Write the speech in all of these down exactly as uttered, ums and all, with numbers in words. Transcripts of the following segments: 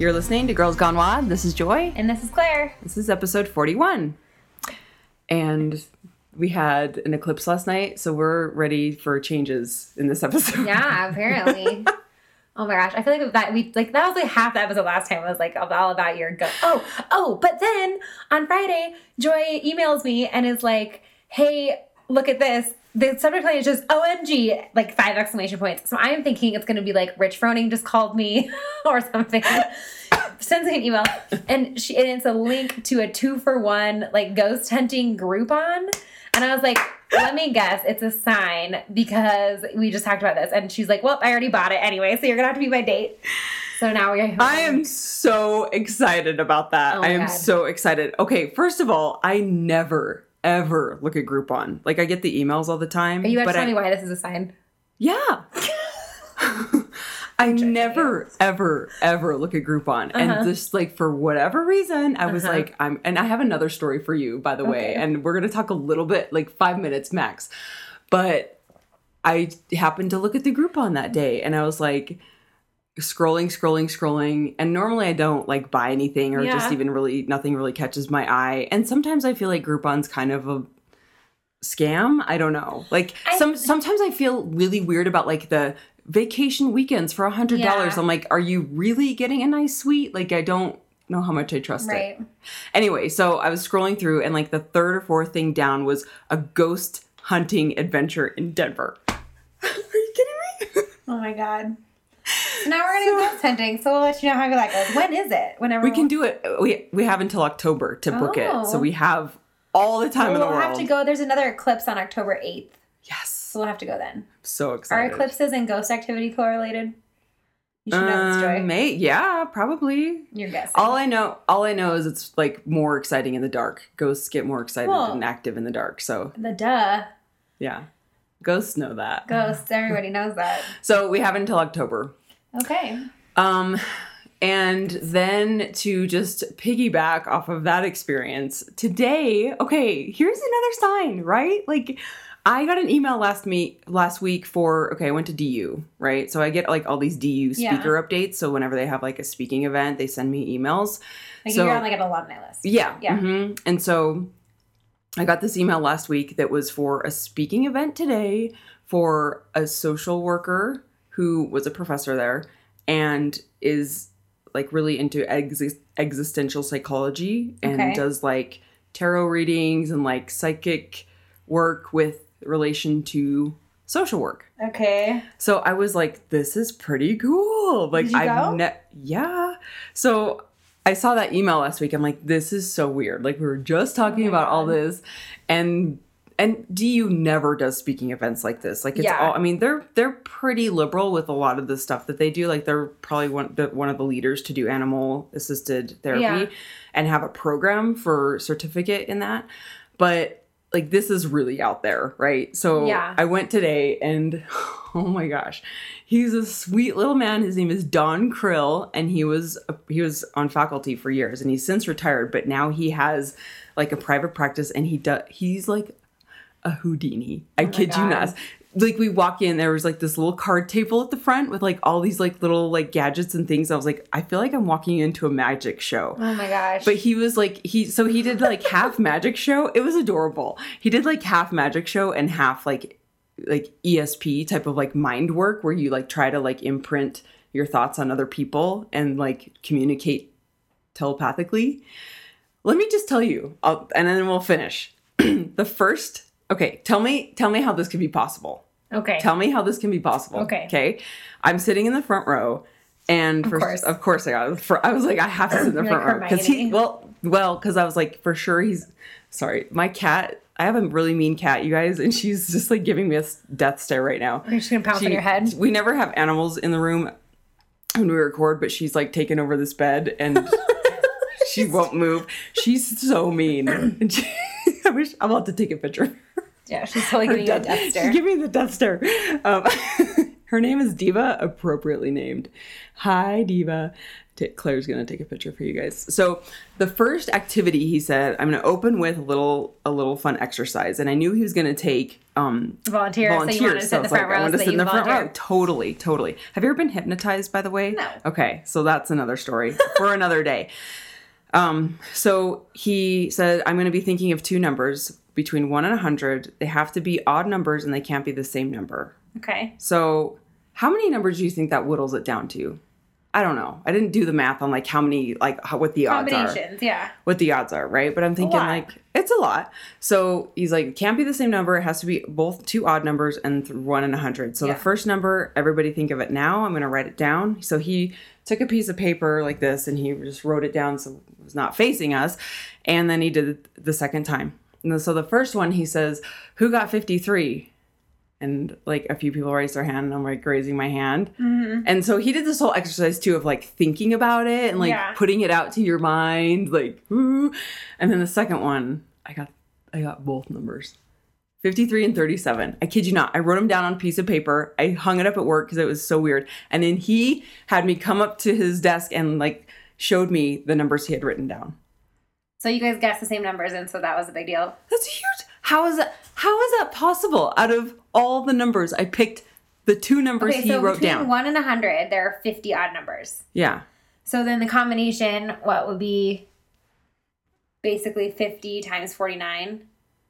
You're listening to Girls Gone Wild. This is Joy. And this is Claire. This is episode forty-one. And we had an eclipse last night, so we're ready for changes in this episode. Yeah, apparently. Oh my gosh, I feel like that we like that was like half the episode last time was like all about your go. Oh, oh, but then on Friday, Joy emails me and is like, "Hey, look at this. The subject line is just O M G, like five exclamation points." So I'm thinking it's going to be like Rich Froning just called me or something. Sends me an email, and she and it's a link to a two for one like ghost hunting Groupon. And I was like, let me guess, it's a sign because we just talked about this. And she's like, well, I already bought it anyway, so you're going to have to be my date. So now we're... I am so excited about that. Oh I am God. so excited. Okay, first of all, I never, ever look at Groupon. Like, I get the emails all the time. Are you but actually telling I, me why this is a sign? Yeah. I never, ever, ever look at Groupon. Uh-huh. And just, like, for whatever reason, I was Uh-huh. like, I'm, and I have another story for you, by the way. Okay. And we're going to talk a little bit, like, five minutes max. But I happened to look at the Groupon that day, and I was like, scrolling, scrolling, scrolling. And normally I don't, like, buy anything or Yeah. just even really, nothing really catches my eye. And sometimes I feel like Groupon's kind of a scam. I don't know. Like, I- some sometimes I feel really weird about, like, the vacation weekends for a hundred dollars. Yeah. I'm like, are you really getting a nice suite? Like, I don't know how much I trust Right. it. Anyway, so I was scrolling through, and like the third or fourth thing down was a ghost hunting adventure in Denver. Are you kidding me? Oh my God. So now we're going to go ghost hunting, so we'll let you know how that goes. When is it? Whenever We can do it. We we have until October to book it, so Oh. we have all the time in the We'll world. have to go. There's another eclipse on October eighth, Yes, so we'll have to go then. so Are excited. eclipses and ghost activity correlated? You should know this, Joy. Um, may yeah, probably. You're guessing. All I know, all I know is it's like more exciting in the dark. Ghosts get more excited Well- and active in the dark. So The duh. yeah, ghosts know that. Ghosts. Everybody knows that. So we have until October. Okay. Um, and then to just piggyback off of that experience today. Okay, here's another sign, right? Like, I got an email last me last week for, okay, I went to D U, right? So I get like all these D U Yeah. speaker updates. So whenever they have like a speaking event, they send me emails. Like So- you're on like an alumni list. Yeah. Yeah. mhm. And so I got this email last week that was for a speaking event today for a social worker who was a professor there and is like really into ex- existential psychology and Okay. does like tarot readings and like psychic work with relation to social work. Okay. So I was like, this is pretty cool. Like, Did you I've go? ne- yeah. So I saw that email last week. I'm like, this is so weird. Like, we were just talking Oh my about all God. this, and and D U never does speaking events like this. Like, it's Yeah. all. I mean, they're they're pretty liberal with a lot of the stuff that they do. Like, they're probably one the, one of the leaders to do animal assisted therapy, Yeah. and have a program for certificate in that. But like, this is really out there, right? So Yeah. I went today, and oh my gosh, he's a sweet little man. His name is Don Krill, and he was he was on faculty for years, and he's since retired. But now he has like a private practice, and he does he's like a Houdini. I Oh my kid you God. not. Like, we walk in, there was like this little card table at the front with like all these like little like gadgets and things. I was like, I feel like I'm walking into a magic show. Oh my gosh. But he was like, he, so he did like half magic show. It was adorable. He did like half magic show and half like, like E S P type of like mind work where you like try to like imprint your thoughts on other people and like communicate telepathically. Let me just tell you, I'll, and then we'll finish. The first, okay, tell me, tell me how this could be possible. okay. Tell me how this can be possible. Okay. Okay. I'm sitting in the front row, and Of for, course. of course I got. For, I was like, I have to sit in the You're front like row because he. Hermione. Well, well, because I was like, for sure he's. Sorry, my cat. I have a really mean cat, you guys, and she's just like giving me a s- death stare right now. You're just going to pounce She- on your head. We never have animals in the room when we record, but she's like taken over this bed and she won't move. She's so mean. And she, I wish I'm about to take a picture. Yeah, she's totally Her giving you a death She's stare. giving me the death stare. Um, her name is Diva, appropriately named. Hi, Diva. T- Claire's going to take a picture for you guys. So the first activity, he said, I'm going to open with a little a little fun exercise. And I knew he was going to take um, volunteer. volunteers. So you wanted to sit so in the it's like, front I row. wanted to So sit in the front volunteer. row. Totally, totally. Have you ever been hypnotized, by the way? No. Okay, so that's another story for another day. Um, so he said, I'm going to be thinking of two numbers between one and one hundred. They have to be odd numbers and they can't be the same number. Okay. So how many numbers do you think that whittles it down to? I don't know. I didn't do the math on like how many, like how, what the odds are. Combinations, yeah. What the odds are, right? But I'm thinking lot. like, it's a lot. So he's like, it can't be the same number. It has to be both two odd numbers and th- one and a hundred. So Yeah. the first number, everybody think of it now. I'm going to write it down. So he took a piece of paper like this and he just wrote it down so it was not facing us. And then he did it the second time. And then, so the first one, he says, who got fifty-three? And like a few people raised their hand and I'm like raising my hand. Mm-hmm. And so he did this whole exercise too of like thinking about it and like Yeah. putting it out to your mind, like, ooh. And then the second one, I got, I got both numbers, fifty-three and thirty-seven. I kid you not. I wrote them down on a piece of paper. I hung it up at work because it was so weird. And then he had me come up to his desk and like showed me the numbers he had written down. So you guys guessed the same numbers, and so that was a big deal. That's huge. How is that? How is that possible? Out of all the numbers, I picked the two numbers Okay, he so wrote between down. one and a hundred, there are fifty odd numbers. Yeah. So then the combination, what would be basically fifty times forty-nine?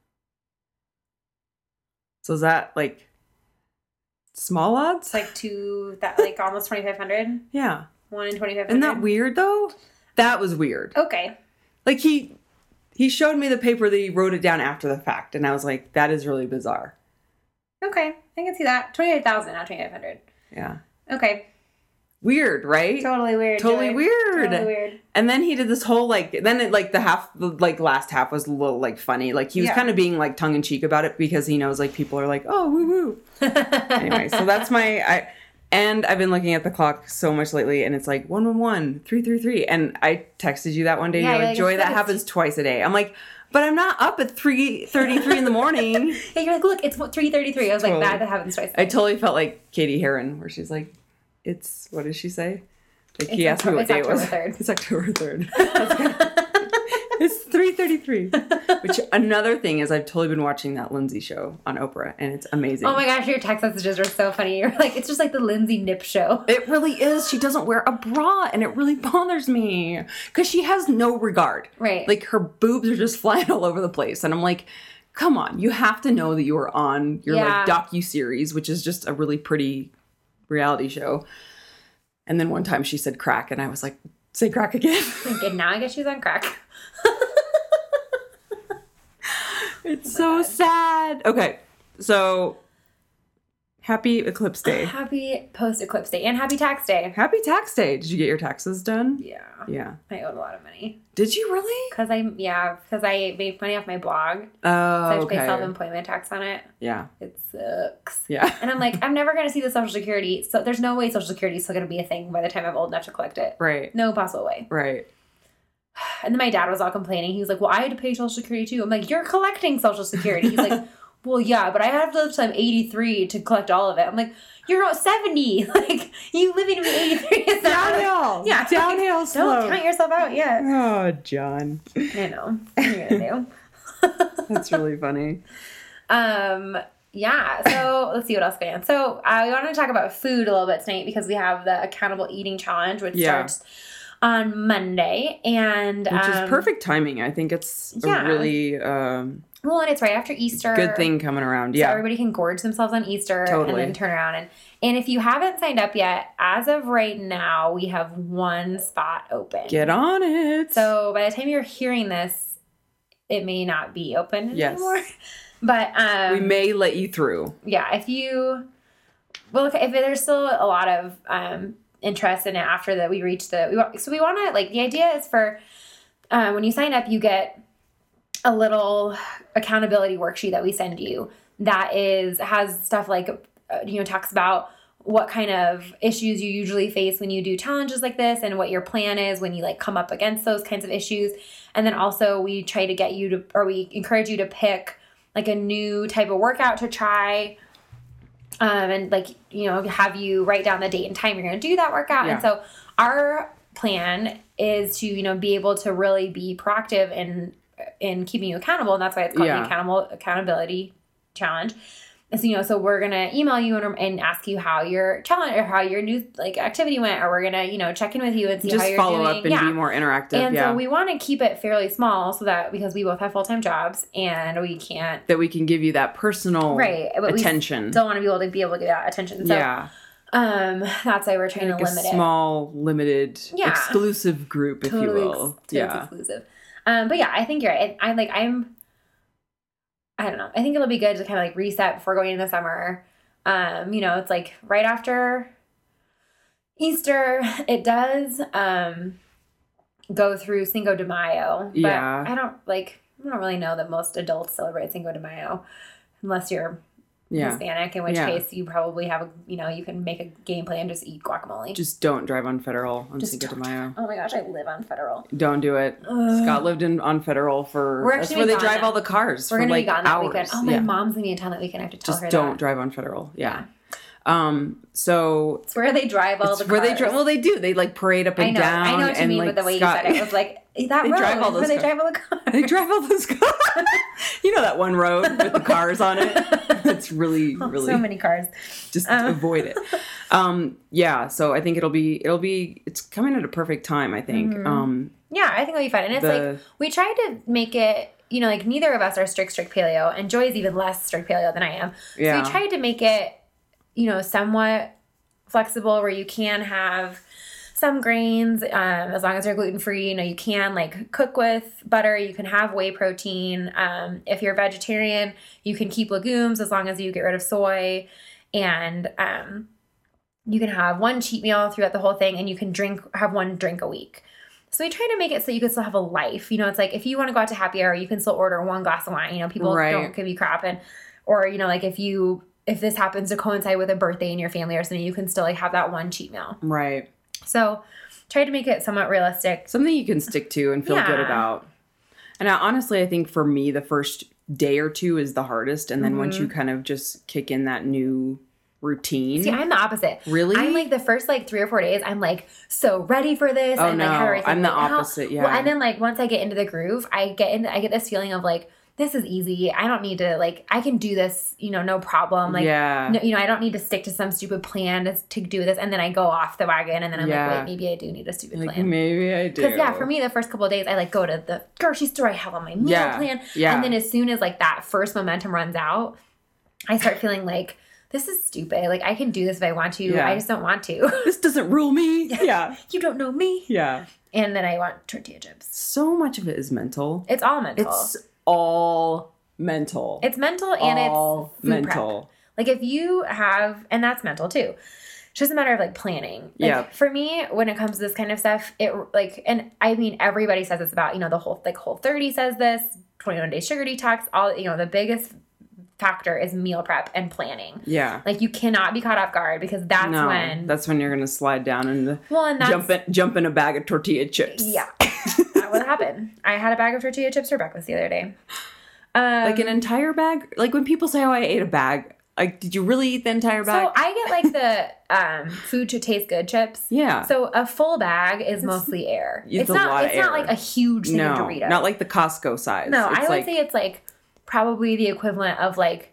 So is that like small odds? It's like two, that like almost twenty-five hundred. Yeah. One in twenty-five hundred. Isn't that weird though? That was weird. Okay. Like he he showed me the paper that he wrote it down after the fact, and I was like, that is really bizarre. Okay. I can see that. twenty-eight thousand, not twenty-five hundred. Yeah. Okay. Weird, right? Totally weird. Totally Joy. weird. Totally weird. And then he did this whole like then it like the half the like last half was a little like funny. Like he was Yeah. kind of being like tongue in cheek about it because he knows like people are like, oh woo woo. Anyway, so that's my I and I've been looking at the clock so much lately and it's like one one one, three three three. And I texted you that one day, Yeah, and you're you're like, like, Joy, it's that like- happens twice a day. I'm like, but I'm not up at three thirty three in the morning. Yeah, you're like, look, it's three thirty-three. I was Totally. like, that, that happens twice. I totally felt like Katie Heron, where she's like, it's, what does she say? Like, he It's asked me what October- day it was. it's October third. It's October third. That's good. It's three thirty-three. Which, another thing is, I've totally been watching that Lindsay show on Oprah, and it's amazing. Oh my gosh, your text messages are so funny. You're like, it's just like the Lindsay Nip show. It really is. She doesn't wear a bra, and it really bothers me. Because she has no regard. Right. Like, her boobs are just flying all over the place. And I'm like, come on. You have to know that you are on your, Yeah. like, docu-series, which is just a really pretty reality show. And then one time she said crack, and I was like, say crack again. Okay, now I guess she's on crack. It's so sad. Okay, so happy Eclipse Day. Happy post-eclipse day and happy tax day. Happy tax day. Did you get your taxes done? Yeah. Yeah. I owed a lot of money. Did you really? Because I, yeah, because I made money off my blog. So I Oh, have to pay okay. self-employment tax on it. Yeah. It sucks. Yeah. And I'm like, I'm never going to see the Social Security. So there's no way Social Security is still going to be a thing by the time I'm old enough to collect it. Right. No possible way. Right. And then my dad was all complaining. He was like, well, I had to pay Social Security too. I'm like, you're collecting Social Security. He's like, well, yeah, but I have to live till I'm eighty-three to collect all of it. I'm like, you're seventy. Like, you living to be eighty-three is not... Downhill. Yeah. Downhill Don't slope. count yourself out yet. Oh, John. I know. What are you going to do? That's really funny. Um, yeah, so let's see what else going on. So I want to talk about food a little bit tonight because we have the Accountable Eating Challenge, which Yeah. starts on Monday. And Which is um, perfect timing. I think it's yeah. a really um, Well, and it's right after Easter. good thing coming around. So Yeah. everybody can gorge themselves on Easter Totally. and then turn around. And, and if you haven't signed up yet, as of right now, we have one spot open. Get on it. So by the time you're hearing this, it may not be open Yes. anymore. But um, we may let you through. yeah, if you, well, if, if there's still a lot of um, interest in it after that we reach the, we want, so we want to, like, the idea is for, uh, when you sign up, you get a little accountability worksheet that we send you that is, has stuff like, uh, you know, talks about what kind of issues you usually face when you do challenges like this and what your plan is when you like come up against those kinds of issues. And then also we try to get you to, or we encourage you to pick like a new type of workout to try. Um, and like, you know, have you write down the date and time you're going to do that workout. Yeah. And so our plan is to, you know, be able to really be proactive in in keeping you accountable, and that's why it's called Yeah. the accountable accountability challenge. And so, you know, so we're gonna email you and, and ask you how your challenge or how your new like activity went, or we're gonna, you know, check in with you and see Just how you're follow doing. up and yeah. be more interactive. And yeah. so we want to keep it fairly small so that because we both have full time jobs and we can't that we can give you that personal right but attention. We still want to be able to be able to give that attention. So yeah. um, that's why we're trying like to a limit small, limited, Yeah. exclusive group, if totally you will. Ex- yeah. exclusive. Um, but yeah, I think you're right. I, I like I'm. I don't know. I think it'll be good to kind of like reset before going into the summer. Um, you know, it's like right after Easter. It does um, go through Cinco de Mayo. But Yeah. I don't like. I don't really know that most adults celebrate Cinco de Mayo, unless you're Yeah. Hispanic. In which Yeah. case, you probably have a. You know, you can make a game plan. Just eat guacamole. Just don't drive on Federal on Just Cinco de don't. Mayo. Oh my gosh, I live on Federal. Don't do it. Ugh. Scott lived in on Federal for. We're That's actually where they gone drive now. all the cars We're for gonna like be gone that hours. weekend. Oh, my yeah. mom's gonna be in town that weekend. I have to tell Just her don't that. drive on Federal. Yeah. Um. So It's where they drive all it's the where cars. they drive. Well, they do. They like parade up and I know. down. I know what you and, mean like, with the way Scott, you said it. It was like that They road drive all is where those they cars. drive all the cars. They drive all those cars. You know that one road with the cars on it? It's really, Oh, really so many cars. just Um. avoid it. Um, yeah, so I think it'll be it'll be it's coming at a perfect time, I think. Mhm. Um Yeah, I think it'll be fun. And it's The- like we tried to make it. You know, like neither of us are strict, strict paleo, and Joy's even less strict paleo than I am. yeah. So we tried to make it, you know, somewhat flexible where you can have some grains um, as long as they're gluten free. You know, you can like cook with butter. You can have whey protein. Um, if you're vegetarian, you can keep legumes as long as you get rid of soy, and um, you can have one cheat meal throughout the whole thing, and you can drink have one drink a week. So we try to make it so you can still have a life. You know, it's like if you want to go out to happy hour, you can still order one glass of wine. You know, people Right. don't give you crap, and or you know, like if you if this happens to coincide with a birthday in your family or something, you can still like have that one cheat meal. Right. So try to make it somewhat realistic. Something you can stick to and feel good Yeah. about. And I, honestly, I think for me the first day or two is the hardest, and then once you kind of just kick in that new routine. See, I'm the opposite. Really? I'm like the first like three or four days, I'm like so ready for this. Oh, and like no. have everything I'm the laid out. opposite, yeah. Well, and then like once I get into the groove, I get in. I get this feeling of like this is easy. I don't need to like I can do this. You know, no problem. Like yeah. no, you know, I don't need to stick to some stupid plan to, to do this. And then I go off the wagon, and then I'm Yeah. like, wait, maybe I do need a stupid Like plan. maybe I do. Because yeah, for me, the first couple of days, I like go to the grocery store. I have all my meal Yeah, plan, yeah. and then as soon as like that first momentum runs out, I start feeling like this is stupid. Like I can do this if I want to. Yeah. I just don't want to. This doesn't rule me. Yeah. You don't know me. Yeah. And then I want tortilla chips. So much of it is mental. It's all mental. It's all mental. It's mental and all it's food mental. prep. Like if you have, and that's mental too. It's just a matter of like planning. Like, Yeah. For me, when it comes to this kind of stuff, it like, and I mean, everybody says this about, you know, the whole, like Whole thirty says this, twenty-one day sugar detox, all, you know, the biggest factor is meal prep and planning. Yeah. Like you cannot be caught off guard because that's no, when, that's when you're gonna slide down and well, and that's, jump in, jump in a bag of tortilla chips. yeah, that would happen. I had a bag of tortilla chips for breakfast the other day. Um, Like an entire bag. Like when people say, "Oh, I ate a bag." Like, did you really eat the entire bag? So I get like the um, food to taste good chips. yeah. So a full bag is mostly air. It's It's, a not. lot of It's not air. like a huge thing of no, Doritos. not like the Costco size. No, It's I would like, say it's like probably the equivalent of like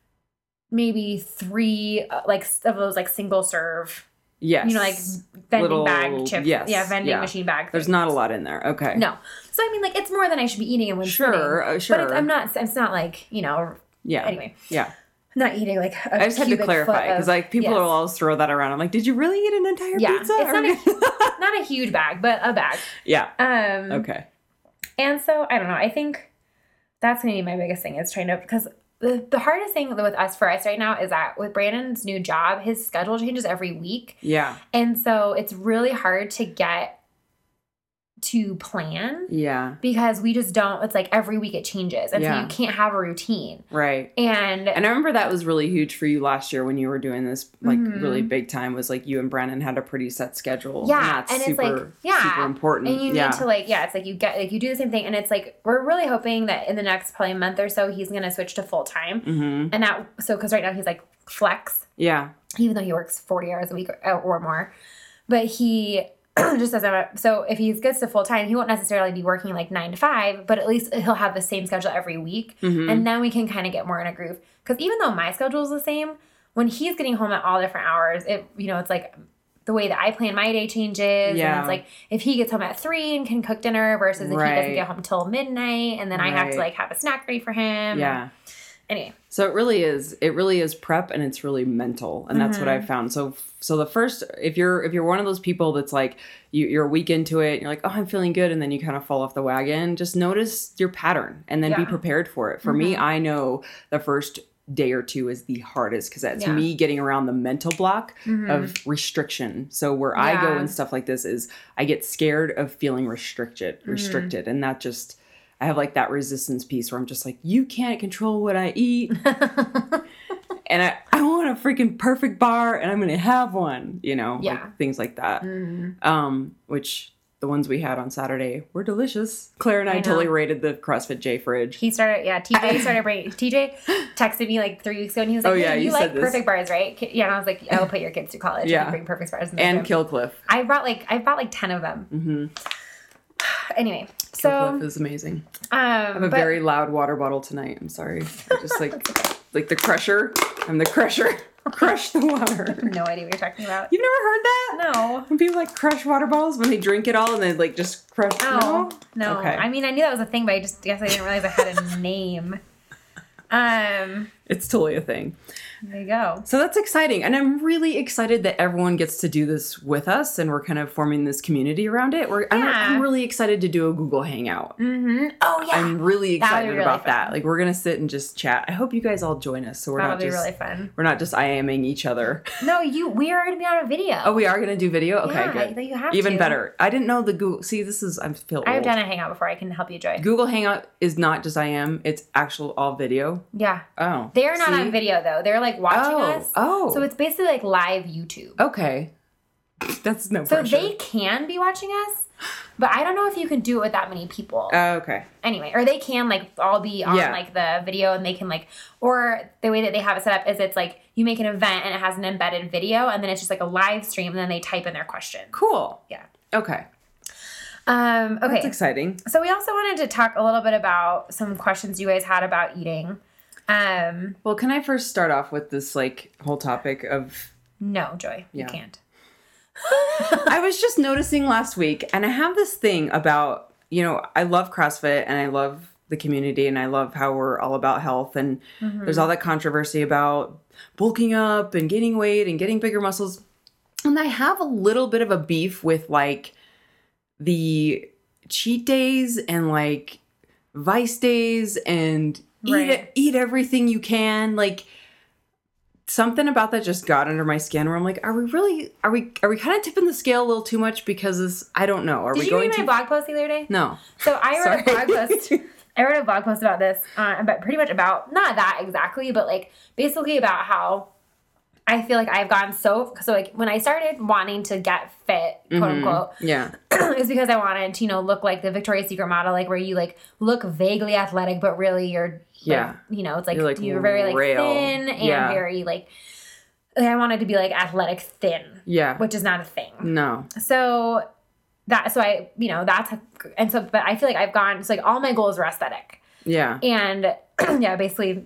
maybe three uh, like s- of those like single serve. yes. You know, like vending Little- bag chips. yes, Yeah, vending yeah. machine bag. There's things. not a lot in there. Okay. No. So I mean, like it's more than I should be eating in one Sure, sitting. uh, sure. But it's, I'm not. It's not like you know. Yeah. Anyway, Yeah. I'm not eating like. A I just had to cubic clarify foot because of- like people yes. will always throw that around. I'm like, did you really eat an entire Yeah, pizza? it's Or- not not a huge bag, but a bag. yeah. Um. Okay. And so I don't know. I think that's gonna be my biggest thing is trying to because the the hardest thing with us for us right now is that with Brandon's new job, his schedule changes every week, Yeah. and so it's really hard to get to plan Yeah. because we just don't. It's like every week it changes, and Yeah. so you can't have a routine. Right. And And I remember that was really huge for you last year when you were doing this, like Mhm. really big time. Was like you and Brandon had a pretty set schedule. Yeah, and, that's and it's super, like- yeah. super important. And you yeah. need to like, yeah, it's like you get like you do the same thing, and it's like we're really hoping that in the next probably month or so he's gonna switch to full time, Mm-hmm. and that so because right now he's like flex, Yeah. even though he works forty hours a week or, or more, but he just as a, so if he gets to full time, he won't necessarily be working like nine to five, but at least he'll have the same schedule every week. Mm-hmm. And then we can kind of get more in a groove. Because even though my schedule is the same, when he's getting home at all different hours, it, you know, it's like the way that I plan my day changes. Yeah. And it's like if he gets home at three and can cook dinner versus if right. he doesn't get home till midnight and then right. I have to like have a snack ready for him. Yeah. Anyway. So it really is, it really is prep and it's really mental. And that's mm-hmm. what I've found. So, so the first, if you're, if you're one of those people that's like, you, you're a week into it and you're like, oh, I'm feeling good. And then you kind of fall off the wagon, just notice your pattern and then yeah. be prepared for it. For mm-hmm. me, I know the first day or two is the hardest because that's yeah. me getting around the mental block mm-hmm. of restriction. So where yeah. I go and stuff like this is I get scared of feeling restricted, restricted. Mm-hmm. And that just, I have like that resistance piece where I'm just like, you can't control what I eat. And I, I want a freaking perfect bar and I'm going to have one, you know, yeah. like things like that. Mm-hmm. Um, which the ones we had on Saturday were delicious. Claire and I, I totally rated the CrossFit J fridge. He started, yeah, T J started bringing, T J texted me like three weeks ago and he was like, oh, yeah, hey, you, you like perfect bars, right? Yeah, and I was like, I'll put your kids through college yeah. and bring perfect bars. In and Killcliff. I brought like, I bought like ten of them. Mm-hmm. Anyway, so. Killcliff is amazing. Um, I have a but, very loud water bottle tonight. I'm sorry. I just like, like the crusher. I'm the crusher. Crush the water. No idea what you're talking about. You've never heard that? No. When people like crush water bottles when they drink it all and they like just crush. Oh, no. no. Okay. I mean, I knew that was a thing, but I just guess I didn't realize I had a name. Um, it's totally a thing. There you go. So that's exciting. And I'm really excited that everyone gets to do this with us and we're kind of forming this community around it. We're, yeah. I'm, I'm really excited to do a Google Hangout. Mm-hmm. Oh, yeah. I'm really excited really about fun. that. Like, we're going to sit and just chat. I hope you guys all join us. So we're That'll not just, be really fun. We're not just IMing each other. No, you, we are going to be on a video. Oh, we are going to do video? Okay, yeah, good. You have Even to. better. I didn't know the Google. See, this is, I feel old. I've done a Hangout before. I can help you join. Google Hangout is not just I M. It's actual all video. Yeah. Oh. They're not See? on video, though. They're like watching oh. us. Oh. So it's basically like live YouTube. Okay. That's no So pressure. they can be watching us, but I don't know if you can do it with that many people. Oh, uh, okay. Anyway, or they can like all be on yeah. like the video and they can like, or the way that they have it set up is it's like you make an event and it has an embedded video and then it's just like a live stream and then they type in their question. Cool. Yeah. Okay. Um, okay. That's exciting. So we also wanted to talk a little bit about some questions you guys had about eating. Um, well, can I first start off with this like whole topic of... No, Joy, yeah. you can't. I was just noticing last week, and I have this thing about, you know, I love CrossFit and I love the community and I love how we're all about health and mm-hmm. there's all that controversy about bulking up and gaining weight and getting bigger muscles. And I have a little bit of a beef with like the cheat days and like vice days and right. eat eat everything you can. Like something about that just got under my skin where I'm like, are we really, are we, are we kind of tipping the scale a little too much because this, I don't know. Are Did we you going read to my blog post the other day? No. So I wrote a blog post. I wrote a blog post about this, uh, but pretty much about, not that exactly, but like basically about how I feel like I've gotten so, so like when I started wanting to get fit, quote mm-hmm. unquote, yeah, it's because I wanted to, you know, look like the Victoria's Secret model, like where you like look vaguely athletic, but really you're, yeah, like, you know, it's like, you're, like, you're very like rail. thin and yeah. very like, like, I wanted to be like athletic thin, yeah, which is not a thing. No. So that, so I, you know, that's, a, and so, but I feel like I've gone, so like all my goals were aesthetic. Yeah. And yeah, basically,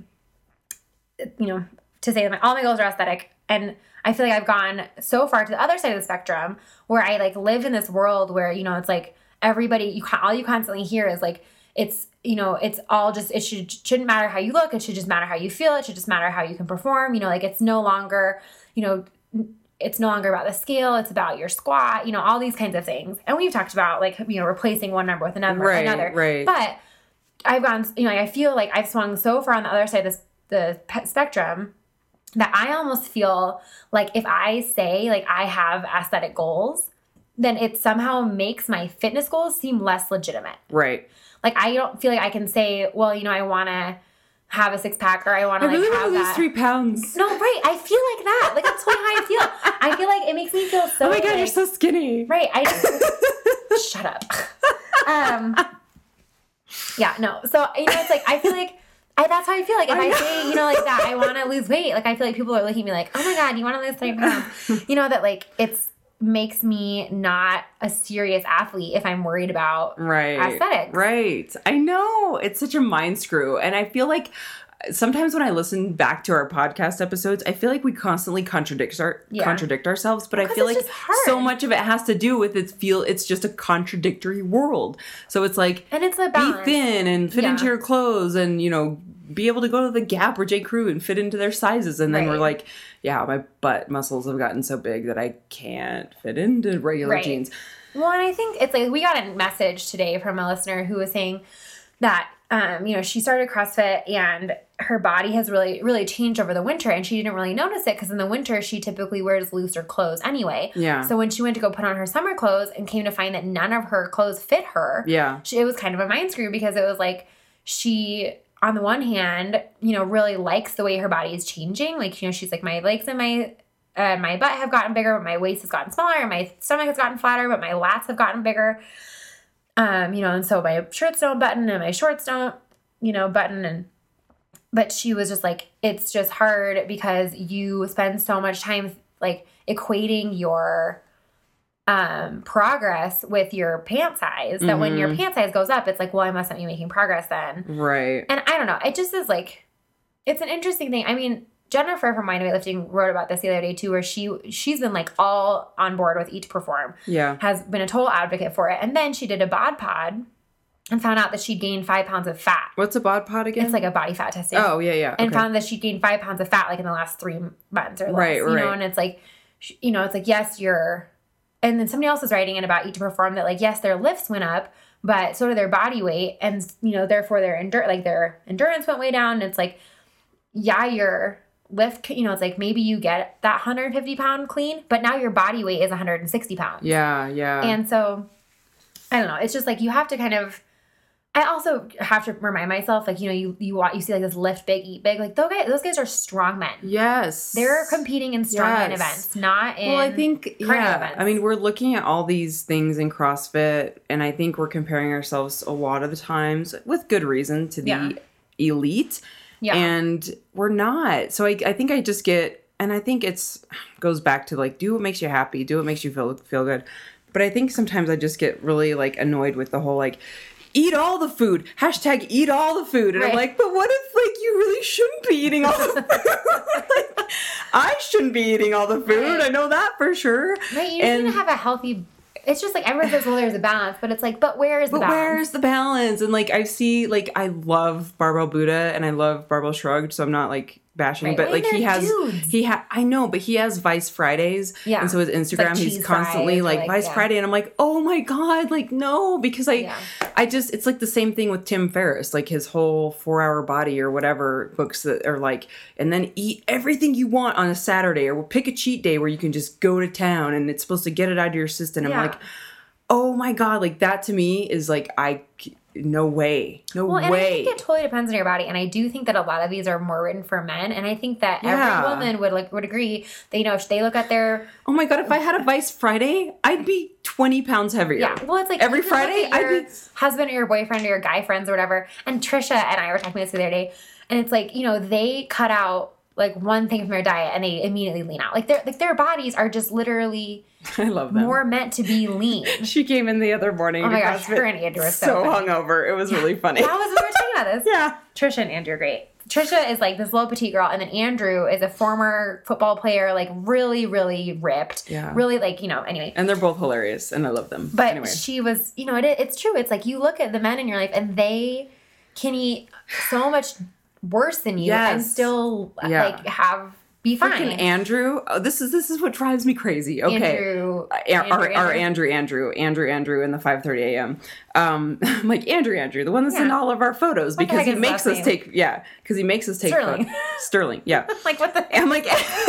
you know, to say that my, all my goals are aesthetic. And I feel like I've gone so far to the other side of the spectrum where I like lived in this world where, you know, it's like everybody, you all you constantly hear is like, it's, you know, it's all just, it should, shouldn't matter how you look. It should just matter how you feel. It should just matter how you can perform. You know, like it's no longer, you know, it's no longer about the scale. It's about your squat, you know, all these kinds of things. And we've talked about like, you know, replacing one number with another, right, another. Right. But I've gone, you know, like I feel like I've swung so far on the other side of this, the spectrum that I almost feel like if I say like I have aesthetic goals, then it somehow makes my fitness goals seem less legitimate. Right. Like I don't feel like I can say, well, you know, I want to have a six pack or I want to I like really have want to lose that. three pounds. No, right. I feel like that. Like that's totally how I feel. I feel like it makes me feel so. Oh my god, like, you're so skinny. Right. I just shut up. Um. Yeah. No. So you know, it's like I feel like. I, that's how I feel like if I, I say, you know, like that, I want to lose weight. Like, I feel like people are looking at me like, oh my God, you want to lose thirty pounds? You know, that like, it's, makes me not a serious athlete if I'm worried about right. aesthetics. Right. I know. It's such a mind screw. And I feel like sometimes when I listen back to our podcast episodes, I feel like we constantly contradict our Yeah. contradict ourselves. But Well, I feel 'cause like it's just hard. so much of it has to do with it feel it's just a contradictory world. So it's like And it's a be balance. thin and fit Yeah. into your clothes and, you know, be able to go to the Gap or J. Crew and fit into their sizes. And then Right. we're like, yeah, my butt muscles have gotten so big that I can't fit into regular Right. jeans. Well, and I think it's like we got a message today from a listener who was saying that, um, you know, she started CrossFit and her body has really, really changed over the winter, and she didn't really notice it because in the winter she typically wears looser clothes anyway. Yeah. So when she went to go put on her summer clothes and came to find that none of her clothes fit her, Yeah. she, it was kind of a mind screw because it was like she, on the one hand, you know, really likes the way her body is changing. Like, you know, she's like, my legs and my uh, my butt have gotten bigger, but my waist has gotten smaller, and my stomach has gotten flatter, but my lats have gotten bigger. Um, you know, and so my shirts don't button and my shorts don't, you know, button. And but she was just like, it's just hard because you spend so much time like equating your um progress with your pant size that when your Mhm. pant size goes up, it's like, well, I mustn't be making progress then. Right. And I don't know, it just is like, it's an interesting thing. I mean, Jennifer from Mind Weightlifting wrote about this the other day too, where she she's been like all on board with Eat to Perform, Yeah. has been a total advocate for it, and then she did a bod pod and found out that she'd gained five pounds of fat. What's a bod pod again? It's like a body fat testing. Oh, yeah, yeah. And okay. found that she gained five pounds of fat like in the last three months or less. Right, you right. know, and it's like, sh- you know, it's like, yes, you're, and then somebody else is writing in about Eat to Perform that like, yes, their lifts went up, but so did their body weight. And, you know, therefore their endur- like their endurance went way down. And it's like, yeah, your lift, you know, it's like maybe you get that one hundred fifty pound clean, but now your body weight is one hundred sixty pounds. Yeah, yeah. And so, I don't know. It's just like you have to kind of. I also have to remind myself, like, you know, you you want you see like this lift big, eat big. Like those guys, those guys are strong men. yes. They're competing in strongman Yes. events, not in. Well, I think, cardio yeah. events. I mean, we're looking at all these things in CrossFit, and I think we're comparing ourselves a lot of the times, with good reason, to the Yeah. elite. Yeah. And we're not. So I, I think I just get, and I think it's goes back to like, do what makes you happy, do what makes you feel feel good. But I think sometimes I just get really like annoyed with the whole like, eat all the food, hashtag eat all the food. And Right. I'm like, but what if like you really shouldn't be eating all the food? Like, I shouldn't be eating all the food. Right. I know that for sure. right, you and need to have a healthy. It's just like everyone says, well, there's a balance, but it's like, but where is the But balance? where's the balance? And like I see, like I love Barbell Buddha and I love Barbell Shrugged, so I'm not like bashing, Right. but Well, like he they're has, dudes. he ha- I know, but he has Vice Fridays, Yeah. and so his Instagram, like he's cheese constantly fries or, like, like, Vice yeah. Friday, and I'm like, oh my god, like no, because I, Yeah. I just, it's like the same thing with Tim Ferriss, like his whole Four Hour Body or whatever books that are like, and then eat everything you want on a Saturday, or pick a cheat day where you can just go to town, and it's supposed to get it out of your system. And Yeah. I'm like, oh my god, like that to me is like I no way, no Well, and I way. think it totally depends on your body, and I do think that a lot of these are more written for men, and I think that Yeah. every woman would like would agree that, you know, if they look at their Oh my god, if I had a Vice Friday, I'd be twenty pounds heavier. yeah, well, it's like every you can look Friday, at your I'd be husband or your boyfriend or your guy friends or whatever. And Trisha and I were talking about this the other day, and it's like, you know, they cut out like one thing from their diet and they immediately lean out. Like their like their bodies are just literally I love them. more meant to be lean. She came in the other morning. Oh my to gosh, CrossFit her and Andrew were so so funny. hungover. It was really funny. That was we were talking about this. Yeah. Trisha and Andrew are great. Trisha is like this little petite girl, and then Andrew is a former football player, like really, really ripped. Yeah. Really, like, you know, anyway. And they're both hilarious, and I love them. But anyway. she was, you know, it, it's true. It's like you look at the men in your life, and they can eat so much worse than you and Yes. still Yeah. like have be fine. Freaking Andrew. Oh, this is this is what drives me crazy. Okay. Andrew, Uh, Andrew, our, our Andrew. Andrew, Andrew, Andrew, Andrew in the five thirty a.m. Um, I'm like, Andrew, Andrew, the one that's in Yeah. all of our photos, What the because heck he is his makes last us name? take, yeah, because he makes us take Sterling. photos. Sterling, yeah. Like what the? And I'm like,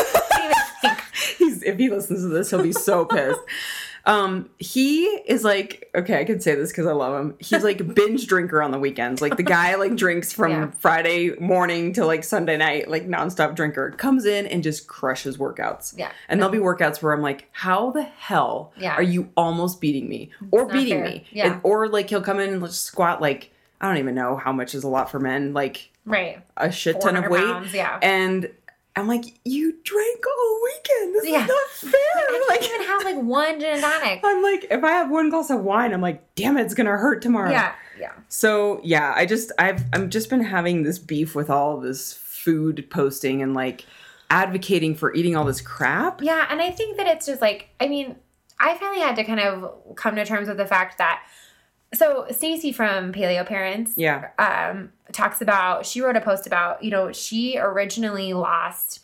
he's, if he listens to this, he'll be so pissed. Um, he is like, okay, I can say this because I love him. He's like binge drinker on the weekends. Like the guy like drinks from Yeah. Friday morning to like Sunday night, like nonstop drinker. Comes in and just crushes workouts. Yeah. And there'll be workouts where I'm like, how the hell Yeah. are you almost beating me? Or not beating fair. me. Yeah. And- or like he'll come in and just squat like, I don't even know how much is a lot for men, like Right. a shit ton of four weight. hundred pounds, yeah. And I'm like, you drank all weekend. This Yeah. is not fair. I Like, can't even have like one gin and tonic. I'm like, if I have one glass of wine, I'm like, damn it, it's gonna hurt tomorrow. Yeah, yeah. So yeah, I just I've I'm just been having this beef with all this food posting and like advocating for eating all this crap. Yeah, and I think that it's just like, I mean, I finally had to kind of come to terms with the fact that, so Stacy from Paleo Parents, Yeah. um, talks about, she wrote a post about, you know, she originally lost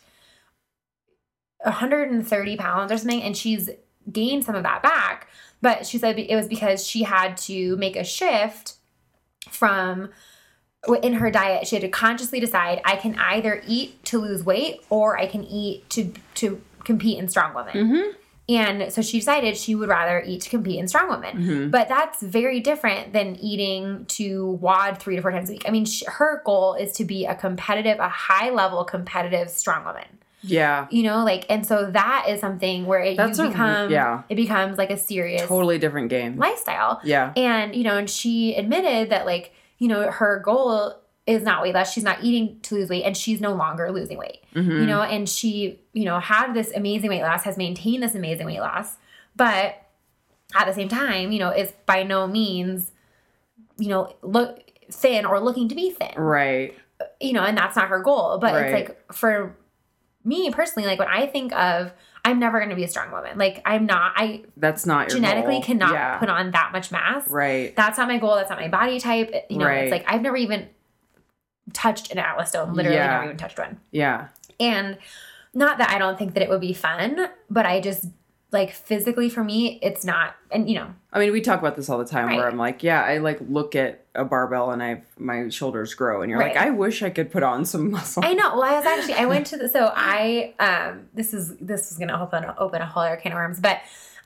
one hundred thirty pounds or something, and she's gained some of that back, but she said it was because she had to make a shift from, in her diet, she had to consciously decide, I can either eat to lose weight or I can eat to to compete in Strong Women. Mm-hmm. And so she decided she would rather eat to compete in Strong Women. Mm-hmm. But that's very different than eating to WOD three to four times a week. I mean, sh- her goal is to be a competitive, a high-level competitive Strong Woman. Yeah. You know, like, and so that is something where it That's you a- become, yeah. it becomes like a serious Totally different game. lifestyle. Yeah. And, you know, and she admitted that, like, you know, her goal is not weight loss. She's not eating to lose weight, and she's no longer losing weight. Mm-hmm. You know, and she, you know, had this amazing weight loss, has maintained this amazing weight loss, but at the same time, you know, is by no means, you know, look thin or looking to be thin. Right. You know, and that's not her goal. But Right. it's like, for me personally, like when I think of, I'm never going to be a strong woman. Like I'm not, I That's not your genetically goal. cannot Yeah. put on that much mass. Right. That's not my goal. That's not my body type. You know, Right. it's like I've never even touched an Atlas stone. Literally Yeah. never even touched one. Yeah. And not that I don't think that it would be fun, but I just, like, physically for me, it's not. And, you know. I mean, we talk about this all the time Right. where I'm like, yeah, I like look at a barbell and I my shoulders grow and you're Right. like, I wish I could put on some muscle. I know. Well, I was actually, I went to the, so I, um, this is, this is going to open, open a whole other can of worms, but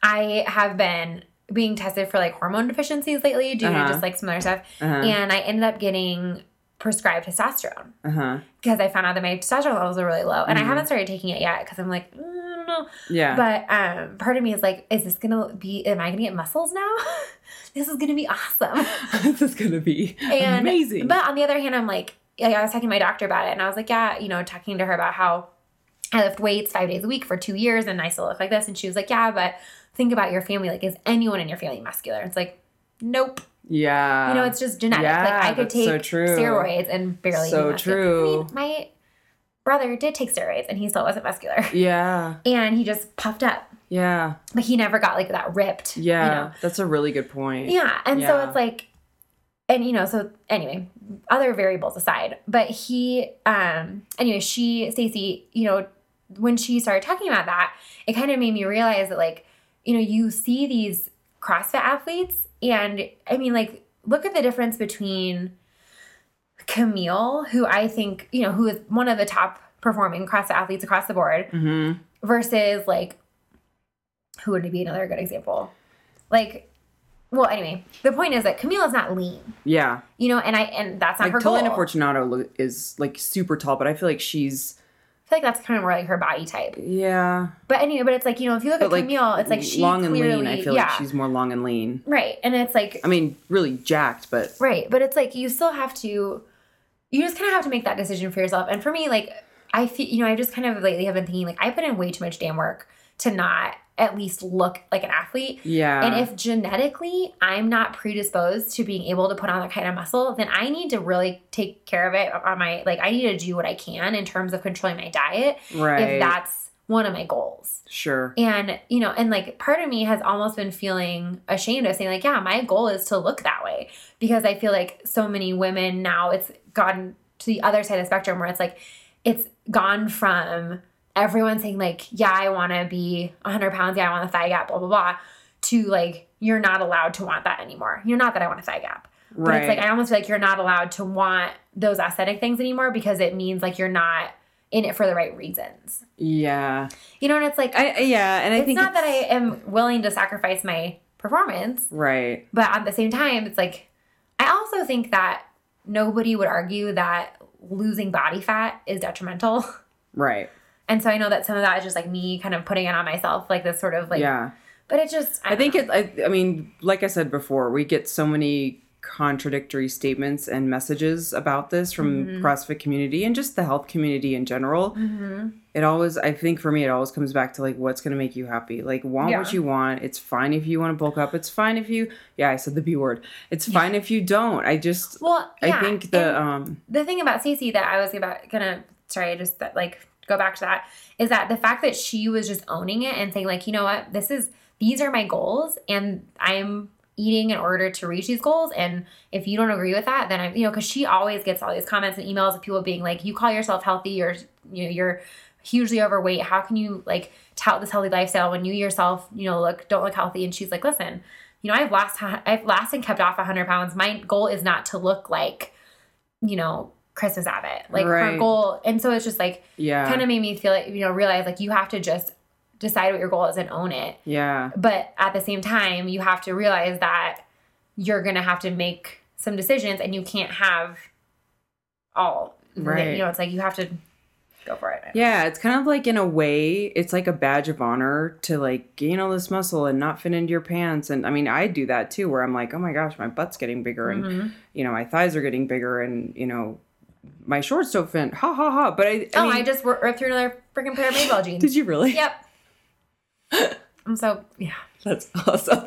I have been being tested for like hormone deficiencies lately due Uh-huh. to just like some other stuff. Uh-huh. And I ended up getting prescribed testosterone Uh-huh. because I found out that my testosterone levels are really low. And I Mhm. haven't started taking it yet because I'm like, mm, I don't know. Yeah. But um, part of me is like, is this going to be, am I going to get muscles now? This is going to be awesome. This is going to be And, amazing. But on the other hand, I'm like, like, I was talking to my doctor about it, and I was like, yeah, you know, talking to her about how I lift weights five days a week for two years and I still look like this. And she was like, yeah, but think about your family. Like, is anyone in your family muscular? It's like, nope. yeah. You know, it's just genetic. yeah, like, I could that's take so true. steroids and barely So be muscular. true. I mean, my brother did take steroids and he still wasn't muscular. Yeah. And he just puffed up. Yeah. But he never got, like, that ripped. Yeah. You know? That's a really good point. Yeah. And so Yeah. it's like, and, you know, so anyway, other variables aside, but he, um, anyway, she, Stacey, you know, when she started talking about that, it kind of made me realize that, like, you know, you see these CrossFit athletes, and I mean, like, look at the difference between Camille, who I think, you know, who is one of the top performing CrossFit athletes across the board, Mm-hmm. versus, like, who would be another good example? Like, well, anyway, the point is that Camille is not lean, Yeah. you know, and I, and that's not Like her goal. Talena Fortunato lo- is like super tall, but I feel like she's I feel like that's kind of more like her body type. yeah. But anyway, but it's like, you know, if you look But at like Camille, it's like she long and clearly, lean. I feel yeah, like she's more long and lean. right. And it's like, I mean, really jacked, but right. But it's like, you still have to, you just kind of have to make that decision for yourself. And for me, like, I feel, you know, I just kind of lately have been thinking, like, I put in way too much damn work to not at least look like an athlete. yeah. And if genetically I'm not predisposed to being able to put on that kind of muscle, then I need to really take care of it on my, like, I need to do what I can in terms of controlling my diet right. if that's one of my goals. Sure. And, you know, and like part of me has almost been feeling ashamed of saying, like, yeah, my goal is to look that way, because I feel like so many women now, it's gotten to the other side of the spectrum where it's like, it's gone from everyone saying, like, yeah, I want to be one hundred pounds. Yeah, I want a thigh gap, blah, blah, blah, to like, you're not allowed to want that anymore. You're not that I want a thigh gap. But Right. it's like, I almost feel like you're not allowed to want those aesthetic things anymore because it means like you're not in it for the right reasons. Yeah. You know, and it's like, I, I yeah, and I it's think not that I it's- am willing to sacrifice my performance, right. but at the same time, it's like, I also think that nobody would argue that losing body fat is detrimental. Right. And so I know that some of that is just like me kind of putting it on myself, like this sort of like, yeah. but it just, I, I think it, I, I mean, like I said before, we get so many contradictory statements and messages about this from Mm-hmm. CrossFit community and just the health community in general. Mm-hmm. It always, I think for me, it always comes back to like, what's going to make you happy? Like, want Yeah. what you want. It's fine if you want to bulk up. It's fine if you, yeah, I said the B word. It's fine if you don't. I just, Well, yeah. I think the, and um, the thing about Stacey that I was about gonna, sorry, just that, like go back to that, is that the fact that she was just owning it and saying like, you know what, this is, these are my goals and I'm eating in order to reach these goals. And if you don't agree with that, then I'm, you know, because she always gets all these comments and emails of people being like, you call yourself healthy or, you know, you're hugely overweight. How can you like tout this healthy lifestyle when you yourself, you know, look, don't look healthy? And she's like, listen, you know, I've lost, I've lost and kept off a hundred pounds. My goal is not to look like, you know, Christmas Abbott, like Right. her goal. And so it's just like, yeah, kind of made me feel like, you know, realize like you have to just decide what your goal is and own it. yeah, But at the same time, you have to realize that you're going to have to make some decisions and you can't have all, Right. you know, it's like you have to go for it. yeah. It's kind of like in a way, it's like a badge of honor to like gain all this muscle and not fit into your pants. And I mean, I do that too, where I'm like, oh my gosh, my butt's getting bigger and, Mhm. you know, my thighs are getting bigger and, you know, my shorts don't fit. Ha ha ha. But I, I oh, mean, I just ripped through another freaking pair of Maybell jeans. did you really? Yep. I'm so, yeah. That's awesome.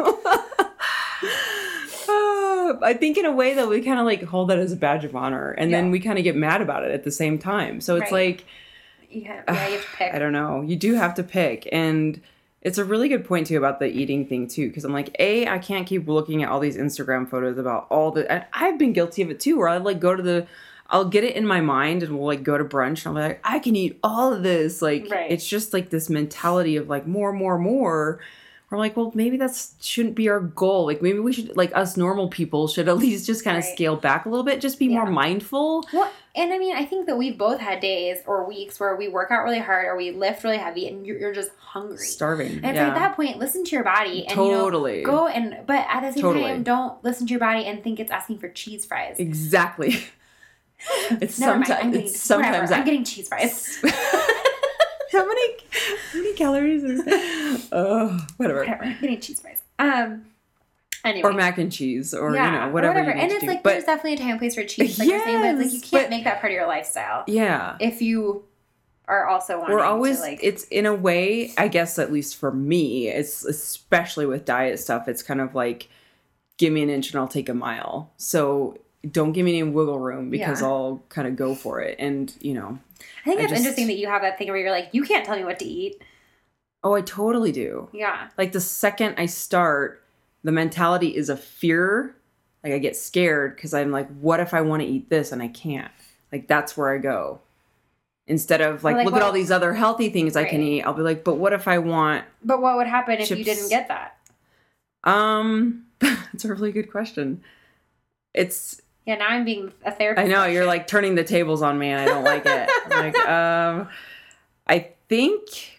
Uh, I think in a way that we kind of like hold that as a badge of honor and Yeah. then we kind of get mad about it at the same time. So it's Right. like, You have, yeah, you have to pick. I don't know. You do have to pick. And it's a really good point too about the eating thing too. Cause I'm like, A, I can't keep looking at all these Instagram photos about all the, and I've been guilty of it too, where I like go to the, I'll get it in my mind and we'll like go to brunch and I'll be like, I can eat all of this. Like, Right. it's just like this mentality of like more, more, more. We're like, well, maybe that's shouldn't be our goal. Like maybe we should, like us normal people should at least just kind of Right. scale back a little bit, just be Yeah. more mindful. Well, and I mean, I think that we've both had days or weeks where we work out really hard or we lift really heavy and you're, you're just hungry. Starving. And yeah. so at that point, listen to your body and Totally. you know, go and, but at the same Totally. time, don't listen to your body and think it's asking for cheese fries. Exactly. It's Never mind, sometimes I'm getting, it's sometimes whatever, that- I'm getting cheese fries. how many how many calories is oh whatever. Whatever, I'm getting cheese fries. Um, anyway. Or mac and cheese or yeah, you know or whatever, you need And to it's do. like But there's definitely a time and place for cheese, like you're saying, but it's like you Yes, can't but- make that part of your lifestyle yeah. if you are also wanting We're always to like. it's in a way, I guess at least for me, it's especially with diet stuff, it's kind of like give me an inch and I'll take a mile. So don't give me any wiggle room because Yeah. I'll kind of go for it. And you know, I think I it's just- interesting that you have that thing where you're like, you can't tell me what to eat. oh, I totally do. Yeah. Like the second I start, the mentality is a fear. Like I get scared because I'm like, what if I want to eat this and I can't? Like that's where I go. Instead of like, like, look what- at all these other healthy things I can Right. eat. I'll be like, but what if I want, But what would happen if you Chips. didn't get that? um, it's a really good question. It's, Yeah, now I'm being a therapist. I know you're like turning the tables on me and I don't like it. I'm like, um, I think,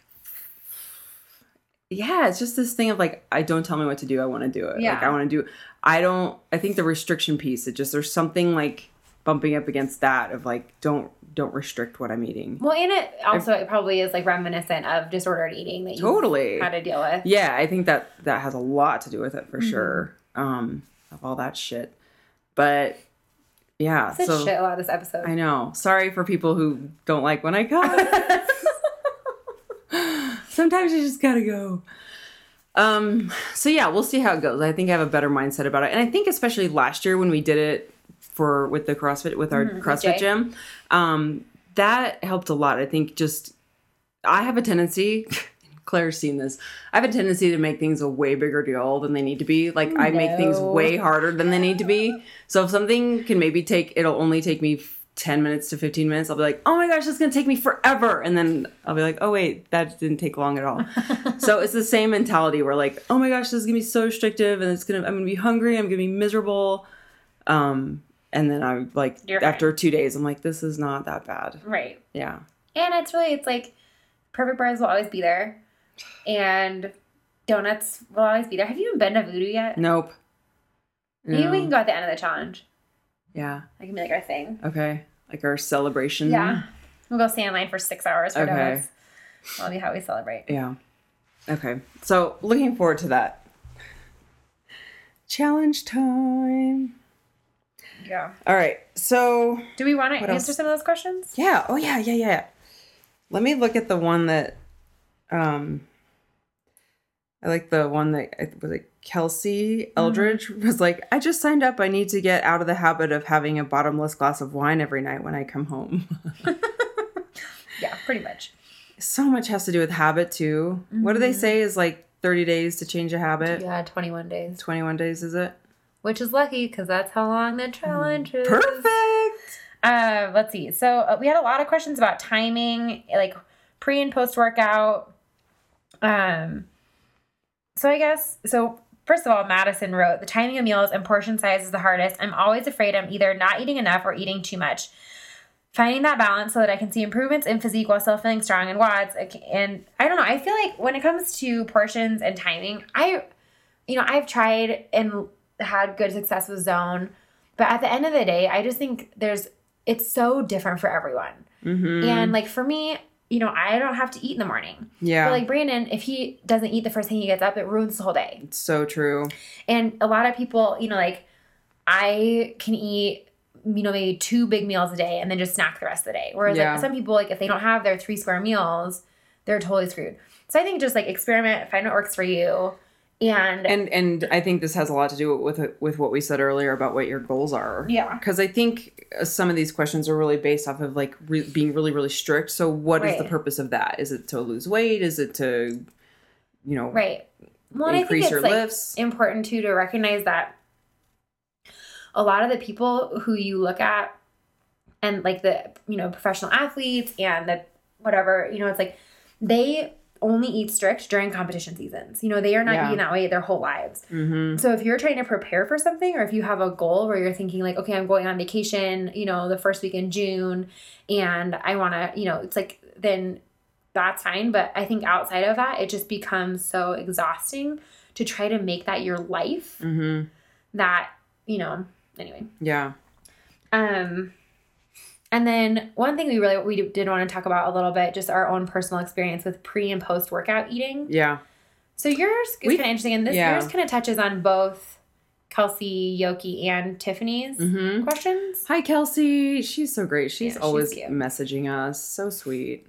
yeah, it's just this thing of like, I don't tell me what to do. I want to do it. Yeah. Like I want to do, I don't, I think the restriction piece, it just, there's something like bumping up against that of like, don't, don't restrict what I'm eating. Well, and it also it probably is like reminiscent of disordered eating that you Totally. had to deal with. Yeah, I think that that has a lot to do with it for Mm-hmm. sure. Um, of all that shit. But yeah, Such so shit a lot of this episode. I know. Sorry for people who don't like when I cut. Sometimes you just gotta go. Um, so yeah, we'll see how it goes. I think I have a better mindset about it. And I think especially last year when we did it for with the CrossFit with our Mhm, with CrossFit Jay. gym, um, that helped a lot. I think just I have a tendency Claire's seen this. I have a tendency to make things a way bigger deal than they need to be. Like I make things No. way harder than they need to be. So if something can maybe take, it'll only take me ten minutes to fifteen minutes. I'll be like, oh my gosh, that's going to take me forever. And then I'll be like, oh wait, that didn't take long at all. So it's the same mentality where like, oh my gosh, this is going to be so restrictive and it's going to, I'm going to be hungry. I'm going to be miserable. Um, and then I'm like, You're after two days, I'm like, this is not that bad. Right. Yeah. And it's really, it's like perfect bars will always be there. And donuts will always be there. Have you even been to Voodoo yet? Nope. Maybe No. we can go at the end of the challenge. Yeah. That can be like our thing. Okay. Like our celebration. Yeah. We'll go stand in line for six hours for Okay. donuts. That'll be how we celebrate. Yeah. Okay. So looking forward to that. Challenge time. Yeah. All right. So do we want to answer else? some of those questions? Yeah. Oh yeah, yeah, yeah. Let me look at the one that um I like the one that I was like Kelsey Eldridge mm-hmm. was like, I just signed up. I need to get out of the habit of having a bottomless glass of wine every night when I come home. Yeah, pretty much. So much has to do with habit too. Mm-hmm. What do they say is like thirty days to change a habit? Yeah, twenty-one days. twenty-one days, is it? Which is lucky because that's how long the challenge is. Perfect. Uh, let's see. So uh, we had a lot of questions about timing, like pre and post workout. Um, so I guess, so first of all, Madison wrote, the timing of meals and portion size is the hardest. I'm always afraid I'm either not eating enough or eating too much. Finding that balance so that I can see improvements in physique while still feeling strong in wads. And I don't know, I feel like when it comes to portions and timing, I, you know, I've tried and had good success with Zone, but at the end of the day, I just think there's, it's so different for everyone. Mm-hmm. And like for me, you know, I don't have to eat in the morning. Yeah. But like Brandon, if he doesn't eat the first thing he gets up, it ruins the whole day. It's so true. And a lot of people, you know, like I can eat, you know, maybe two big meals a day and then just snack the rest of the day. Whereas yeah. like some people, like if they don't have their three square meals, they're totally screwed. So I think just like experiment, find what works for you. And, and and I think this has a lot to do with with what we said earlier about what your goals are. Yeah. Because I think some of these questions are really based off of like re- being really, really strict. So what right. is the purpose of that? Is it to lose weight? Is it to, you know, right. Well, increase I think your it's lifts? Like important too to recognize that a lot of the people who you look at and like the, you know, professional athletes and the whatever, you know, it's like they only eat strict during competition seasons. You know, they are not yeah. eating that way their whole lives. Mm-hmm. So if you're trying to prepare for something, or if you have a goal where you're thinking like, okay, I'm going on vacation, you know, the first week in June and I want to, you know, it's like, then that's fine. But I think outside of that, it just becomes so exhausting to try to make that your life mm-hmm. that, you know, anyway. Yeah. Um, And then one thing we really we did want to talk about a little bit, just our own personal experience with pre and post workout eating. Yeah. So yours is kind of interesting, and this yeah. yours kind of touches on both Kelsey, Yoki, and Tiffany's mm-hmm. questions. Hi, Kelsey. She's so great. She's yeah, always she's messaging us. So sweet.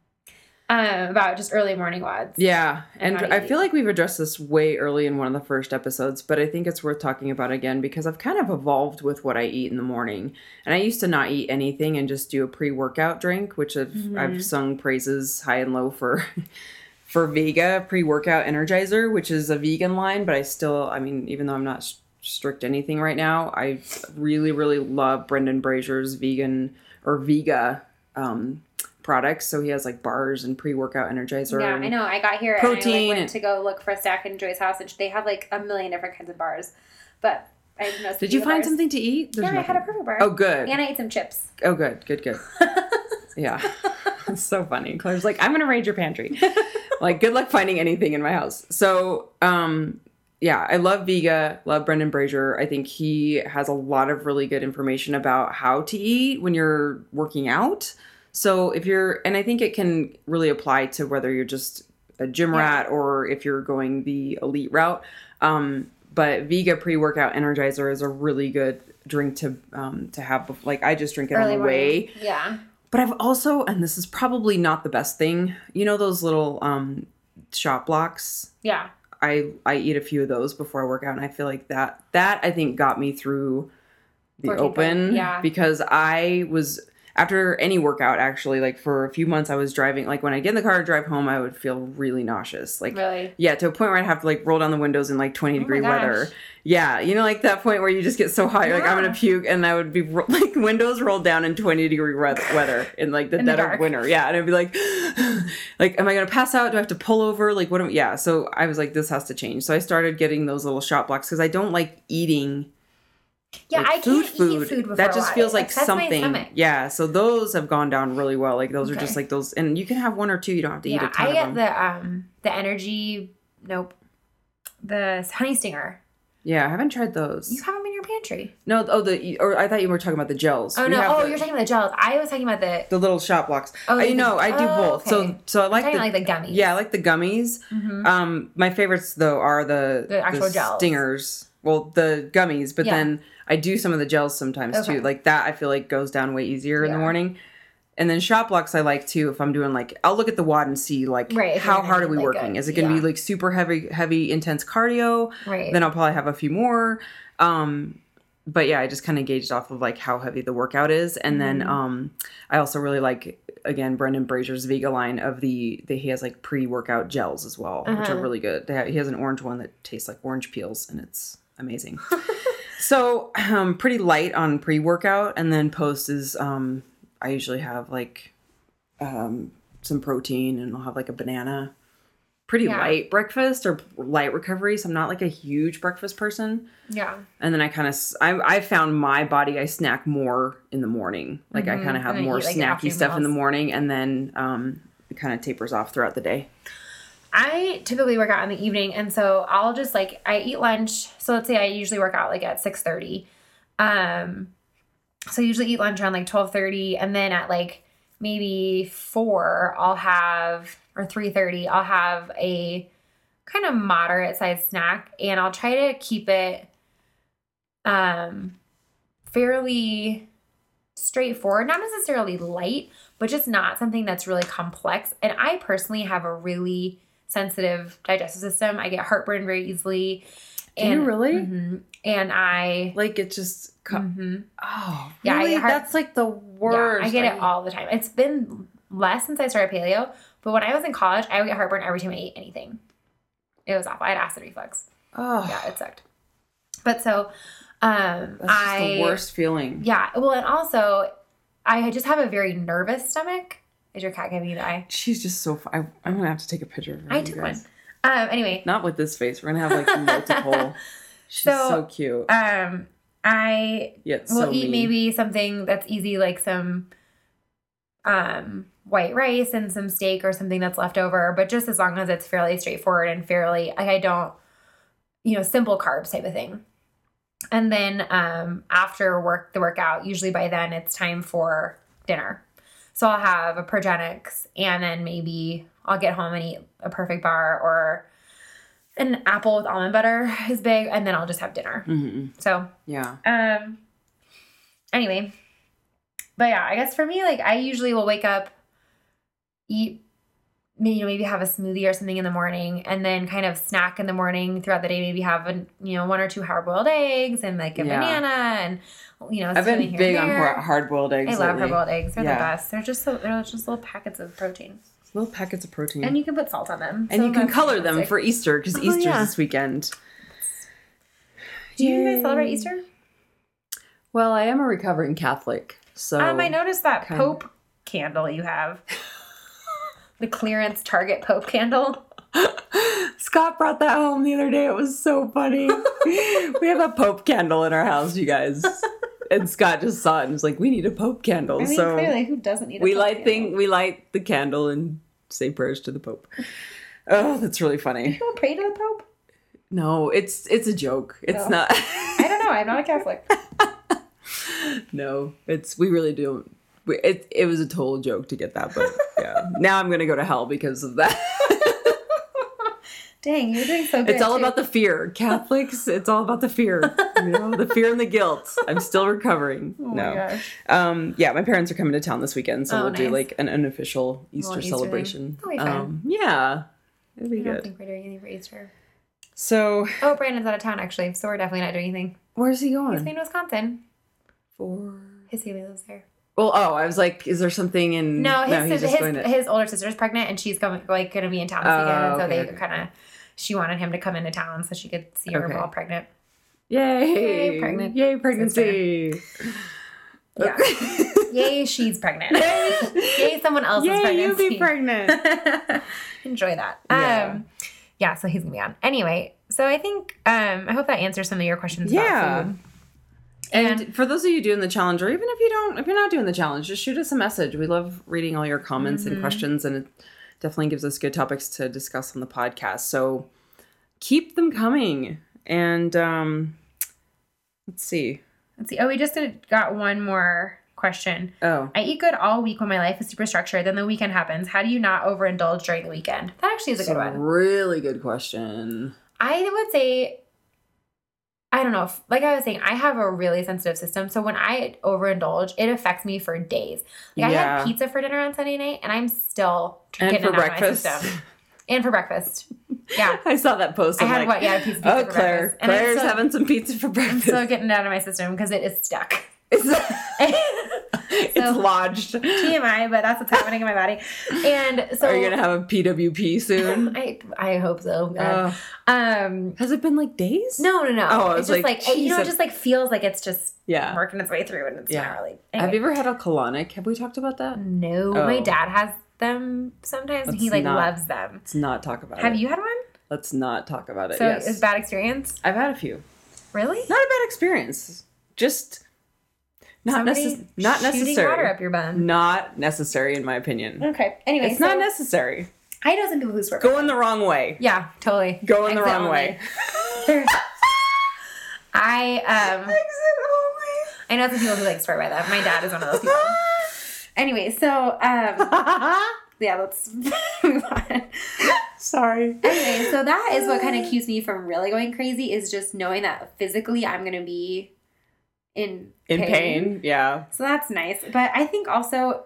Um, about just early morning wads. Yeah. And, and I feel like we've addressed this way early in one of the first episodes, but I think it's worth talking about again because I've kind of evolved with what I eat in the morning. And I used to not eat anything and just do a pre-workout drink, which I've, mm-hmm. I've sung praises high and low for for Vega pre-workout Energizer, which is a vegan line, but I still, I mean, even though I'm not strict anything right now, I really, really love Brendan Brazier's vegan or Vega um products. So he has like bars and pre-workout Energizer. Yeah, I know. I got here protein and I like, went to go look for a stack in Joy's house, and they have like a million different kinds of bars. But I didn't know. Did you find bars. something to eat? There's yeah, nothing. I had a perfect bar. Oh, good. And I ate some chips. Oh, good, good, good. Yeah, it's so funny. Claire's like, I'm gonna raid your pantry. Like, good luck finding anything in my house. So, um, yeah, I love Vega. Love Brendan Brazier. I think he has a lot of really good information about how to eat when you're working out. So if you're, and I think it can really apply to whether you're just a gym yeah. rat or if you're going the elite route. Um, but Vega pre-workout Energizer is a really good drink to um, to have. Like I just drink it Early on the morning. way. Yeah. But I've also, and this is probably not the best thing, you know those little um, shot blocks? Yeah. I, I eat a few of those before I work out, and I feel like that, that I think got me through the open. Yeah. Because I was... After any workout, actually, like for a few months, I was driving, like when I get in the car to drive home, I would feel really nauseous. Like, really? Yeah, to a point where I'd have to like roll down the windows in like twenty degree weather. Yeah, you know, like that point where you just get so hot, you're yeah. like, I'm going to puke. And I would be ro- like windows rolled down in twenty degree weather in like the in dead the of winter. Yeah. And I'd be like, like, am I going to pass out? Do I have to pull over? Like, what am Yeah. So I was like, this has to change. So I started getting those little shot blocks because I don't like eating. Yeah, like I food, can't food. eat food before that just feels like, like something. Yeah, so those have gone down really well. Like those okay. are just like those, and you can have one or two. You don't have to yeah, eat a ton I get of them. the um the energy. Nope, the honey stinger. Yeah, I haven't tried those. You have them in your pantry. No, oh the or I thought you were talking about the gels. Oh we no, oh the, you're talking about the gels. I was talking about the the little shot blocks. Oh, you know, I do oh, both. Okay. So so I like the like the gummies. Yeah, I like the gummies. Mm-hmm. Um, my favorites though are the the actual the gels. stingers. well, the gummies, but Yeah. then I do some of the gels sometimes Okay. too. Like that, I feel like goes down way easier in the Yeah. morning. And then shot blocks I like too if I'm doing like, I'll look at the wad and see like Right, if how you're gonna hard are do, we like, working? a- Is it going to yeah. be like super heavy, heavy, intense cardio? Right. Then I'll probably have a few more. Um, but yeah, I just kind of gauged off of like how heavy the workout is. And then Mhm. um, I also really like, again, Brendan Brazier's Vega line of the, the he has like pre-workout gels as well, which are Uh-huh. really good. They have, he has an orange one that tastes like orange peels and it's amazing. So um, pretty light on pre-workout, and then post is um, I usually have like um, some protein, and I'll have like a banana. Pretty Yeah. light breakfast or light recovery. So I'm not like a huge breakfast person. Yeah. And then I kind of I I found my body I snack more in the morning. Like Mhm. I kind of have And then more eat, like, snacky afternoon stuff in the meals. morning, and then um, it kind of tapers off throughout the day. I typically work out in the evening, and so I'll just like I eat lunch. So let's say I usually work out like at six thirty. Um, so I usually eat lunch around like twelve thirty, and then at like maybe four, I'll have or three thirty, I'll have a kind of moderate sized snack, and I'll try to keep it um fairly straightforward, not necessarily light, but just not something that's really complex. And I personally have a really sensitive digestive system. I get heartburn very easily. Do and, you really? Mhm. And I, Like it just co- mhm. oh Yeah, I really? get heart- That's like the yeah, worst. I get it all the time. It's been less since I started paleo, but when I was in college, I would get heartburn every time I ate anything. It was awful. I had acid reflux. Oh, Yeah, it sucked. But so, um, that's just I the worst feeling. Yeah. Well, and also, I just have a very nervous stomach. Is your cat giving you the eye? She's just so. Fu- I, I'm gonna have to take a picture of her. I you took guys. one. Um. Anyway. Not with this face. We're gonna have like multiple. She's so, So, cute. Um. I Yet will so eat mean. maybe something that's easy, like some, um, white rice and some steak or something that's left over. But just as long as it's fairly straightforward and fairly, like I don't, you know, simple carbs type of thing. And then um, after work, the workout, usually by then it's time for dinner. So I'll have a Progenics, and then maybe I'll get home and eat a Perfect Bar or an apple with almond butter is big, and then I'll just have dinner. Mhm. So, Yeah. um, anyway, but yeah, I guess for me, like I usually will wake up, eat, maybe, you know, maybe have a smoothie or something in the morning, and then kind of snack in the morning throughout the day. Maybe have a, you know, one or two hard boiled eggs and like a Yeah. banana, and you know, I've been something here big and on there. hard boiled eggs. I love lately. hard boiled eggs. They're Yeah. the best. They're just so they're just little packets of protein, Little packets of protein. and you can put salt on them, And so you can that's color them fantastic. for Easter because Oh, Easter's yeah. this weekend. Do you Yay. guys celebrate Easter? Well, I am a recovering Catholic, so Um, I noticed that kind of. Pope candle you have. The clearance Target Pope candle. Scott brought that home the other day. It was so funny. We have a Pope candle in our house, you guys. And Scott just saw it and was like, "We need a Pope candle." I mean, so clearly, who doesn't need a we Pope light candle? thing. We light the candle and say prayers to the Pope. Oh, that's really funny. You don't pray to the Pope? No, it's it's a joke. It's Oh. not. I don't know. I'm not a Catholic. No, it's we really don't. We, it it was a total joke to get that, but yeah. Now I'm gonna go to hell because of that. Dang, you're doing so good. It's all too. about the fear. Catholics, it's all about the fear. You know, the fear and the guilt. I'm still recovering. Oh no. my gosh. Um, yeah, my parents are coming to town this weekend, so Oh, we'll do nice. like an unofficial Easter Easter thing. celebration. That'll be fun. Um, yeah, it'll be I don't good. think we're doing anything for Easter. So, Oh, Brandon's out of town, actually, so we're definitely not doing anything. where's he He's going? in Wisconsin. For His family lives there. well, oh, I was like, is there something in? No, his he's sis- just his, going to. his older sister's pregnant, and she's going like going to be in town this Oh, weekend, and so okay, they okay. kind of she wanted him to come into town so she could see her Okay. while pregnant. Yay! Yay, pregnant Yay, pregnancy! Yeah. Yay, she's pregnant. Yay, someone else is Yay, pregnant. you be pregnant! Enjoy that. Yeah. Um, yeah, so he's gonna be on. Anyway, so I think um, I hope that answers some of your questions Yeah. about food. And for those of you doing the challenge, or even if you don't, if you're not doing the challenge, just shoot us a message. We love reading all your comments Mm-hmm. and questions, and it definitely gives us good topics to discuss on the podcast. So keep them coming. And um, let's see. Let's see. Oh, we just did, got one more question. Oh, I eat good all week when my life is super structured. Then the weekend happens. How do you not overindulge during the weekend? That actually is a it's a good one. really good question. I would say I don't know. If, like I was saying, I have a really sensitive system. So when I overindulge, it affects me for days. Like Yeah. I had pizza for dinner on Sunday night, and I'm still And getting for it out of my breakfast. system. And for breakfast. Yeah. I saw that post. I I'm had like, what? Yeah, a piece of pizza oh, for Claire, breakfast. And I'm Claire's still- having some pizza for I'm breakfast. still getting it out of my system because it is stuck. It's, So- it's lodged. T M I, but that's what's happening in my body. And so Are you gonna have a P W P soon? I I hope so. Uh, um has it been like days? no no no. Oh, I it's was just like, like, you know, it geez, just like feels like it's just Yeah. working its way through and it's Yeah. not really. Have Anyway. you ever had a colonic? Have we talked about that? No, Oh. my dad has them sometimes and he Let's like not- loves them. Let's not talk about Have it. you had one? Let's not talk about it. So yes. it's a bad experience? I've had a few. Really? Not a bad experience. Just not Somebody necessary. Not shooting necessary. water up your bum. Not necessary in my opinion. Okay. Anyway, It's so not necessary. I know some people who swear. Going the wrong way. Yeah, totally. Going the Exit wrong only. way. There's- I um Exit only. I know some people who like swear by that. My dad is one of those people. Anyway, so um yeah, let's move on. Sorry. Anyway, so that is what kind of keeps me from really going crazy is just knowing that physically I'm gonna be in In pain. Yeah. So that's nice. But I think also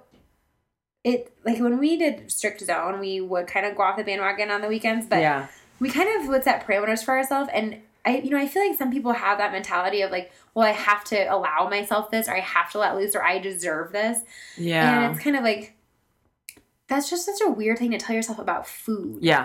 it like when we did strict zone, we would kind of go off the bandwagon on the weekends, but yeah. we kind of would set parameters for ourselves. And I, you know, I feel like some people have that mentality of like, well, I have to allow myself this, or I have to let loose, or I deserve this. Yeah. And it's kind of like, that's just such a weird thing to tell yourself about food. Yeah.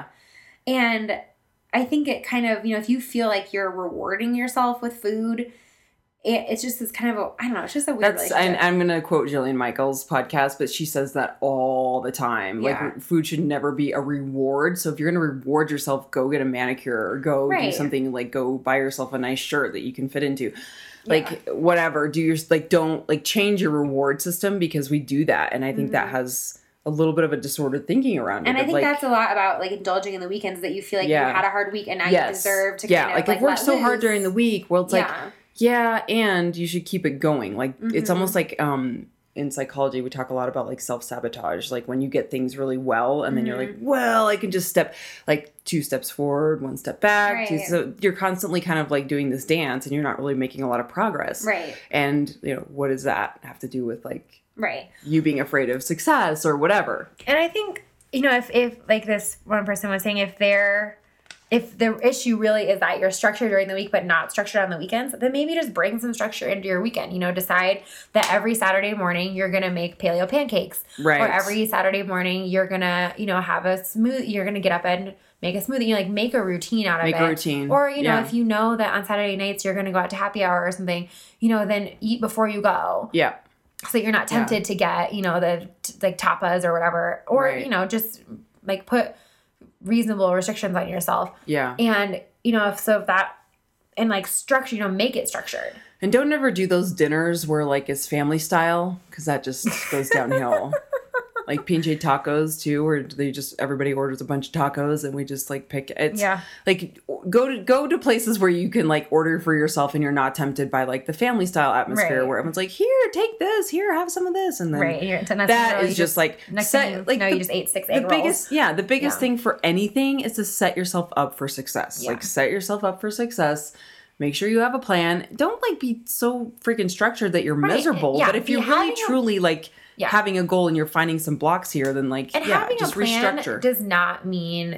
And I think it kind of, you know, if you feel like you're rewarding yourself with food, it, it's just this kind of, a, I don't know, it's just a weird That's, I, I'm going to quote Jillian Michaels' podcast, but she says that all the time. Yeah. Like, food should never be a reward. So if you're going to reward yourself, go get a manicure or go Right. do something like go buy yourself a nice shirt that you can fit into. Like, yeah. whatever. Do your, like, don't, like, change your reward system because we do that. And I think mm-hmm. that has a little bit of a disordered thinking around and it. And I think like, that's a lot about, like, indulging in the weekends that you feel like yeah. you had a hard week and now yes. you deserve to yeah. kind of, like, like, I've worked let so loose. hard during the week. Well, it's yeah. like, yeah, and you should keep it going. Like, mm-hmm. it's almost like um, in psychology, we talk a lot about, like, self-sabotage. Like, when you get things really well, and then mm-hmm. you're like, well, I can just step, like, two steps forward, one step back. Right. Two, so you're constantly kind of, like, doing this dance, and you're not really making a lot of progress. Right. And, you know, what does that have to do with, like, right. you being afraid of success or whatever? And I think, you know, if, if like, this one person was saying, if they're, if the issue really is that you're structured during the week but not structured on the weekends, then maybe just bring some structure into your weekend. You know, decide that every Saturday morning you're going to make paleo pancakes. Right. Or every Saturday morning you're going to, you know, have a smoothie. You're going to get up and make a smoothie. You know, like make a routine out of make it. Make a routine. Or, you know, yeah. if you know that on Saturday nights you're going to go out to happy hour or something, you know, then eat before you go. Yeah. So you're not tempted yeah. to get, you know, the like tapas or whatever. Or, right. you know, just like put reasonable restrictions on yourself. Yeah. And, you know, if so if that, and like structure, you know, make it structured. And don't ever do those dinners where like it's family style, because that just goes downhill. Like P and J tacos too, where they just, everybody orders a bunch of tacos and we just like pick it's yeah. like go to go to places where you can like order for yourself and you're not tempted by like the family style atmosphere right. where everyone's like, here, take this, here, have some of this, and then right. You're, that is just, just like next set, thing you, like no, the, you just ate six egg the rolls. biggest yeah the biggest yeah. thing for anything is to set yourself up for success. Yeah. Like set yourself up for success. Make sure you have a plan. Don't like be so freaking structured that you're right. miserable. Yeah. But if you're really a, truly like yeah. having a goal and you're finding some blocks here, then like and yeah, having just a plan restructure. Does not mean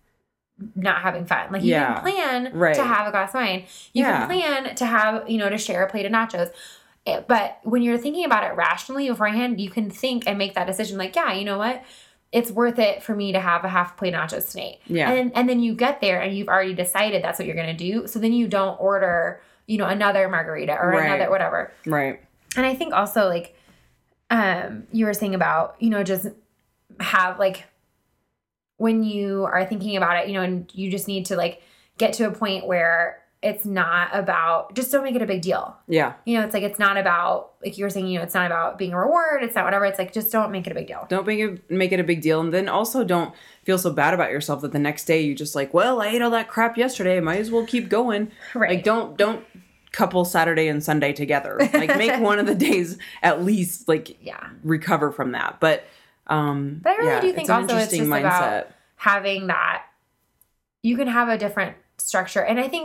not having fun. Like you yeah. can plan right. to have a glass of wine. You yeah. can plan to have, you know, to share a plate of nachos. It, but when you're thinking about it rationally beforehand, you can think and make that decision like, yeah, you know what? It's worth it for me to have a half plate of nachos tonight. Yeah. And, and then you get there and you've already decided that's what you're going to do. So then you don't order, you know, another margarita or right. another whatever. Right. And I think also like, um, you were saying about, you know, just have like, when you are thinking about it, you know, and you just need to like get to a point where it's not about, just don't make it a big deal. Yeah. You know, it's like, it's not about, like you were saying, you know, it's not about being a reward. It's not whatever. It's like, just don't make it a big deal. Don't make it, make it a big deal. And then also don't feel so bad about yourself that the next day you just like, well, I ate all that crap yesterday. I might as well keep going. Right. Like don't, don't couple Saturday and Sunday together. Like make one of the days at least like yeah. recover from that. But, um, but I really yeah, do think it's an also it's just mindset. about having that, you can have a different structure. And I think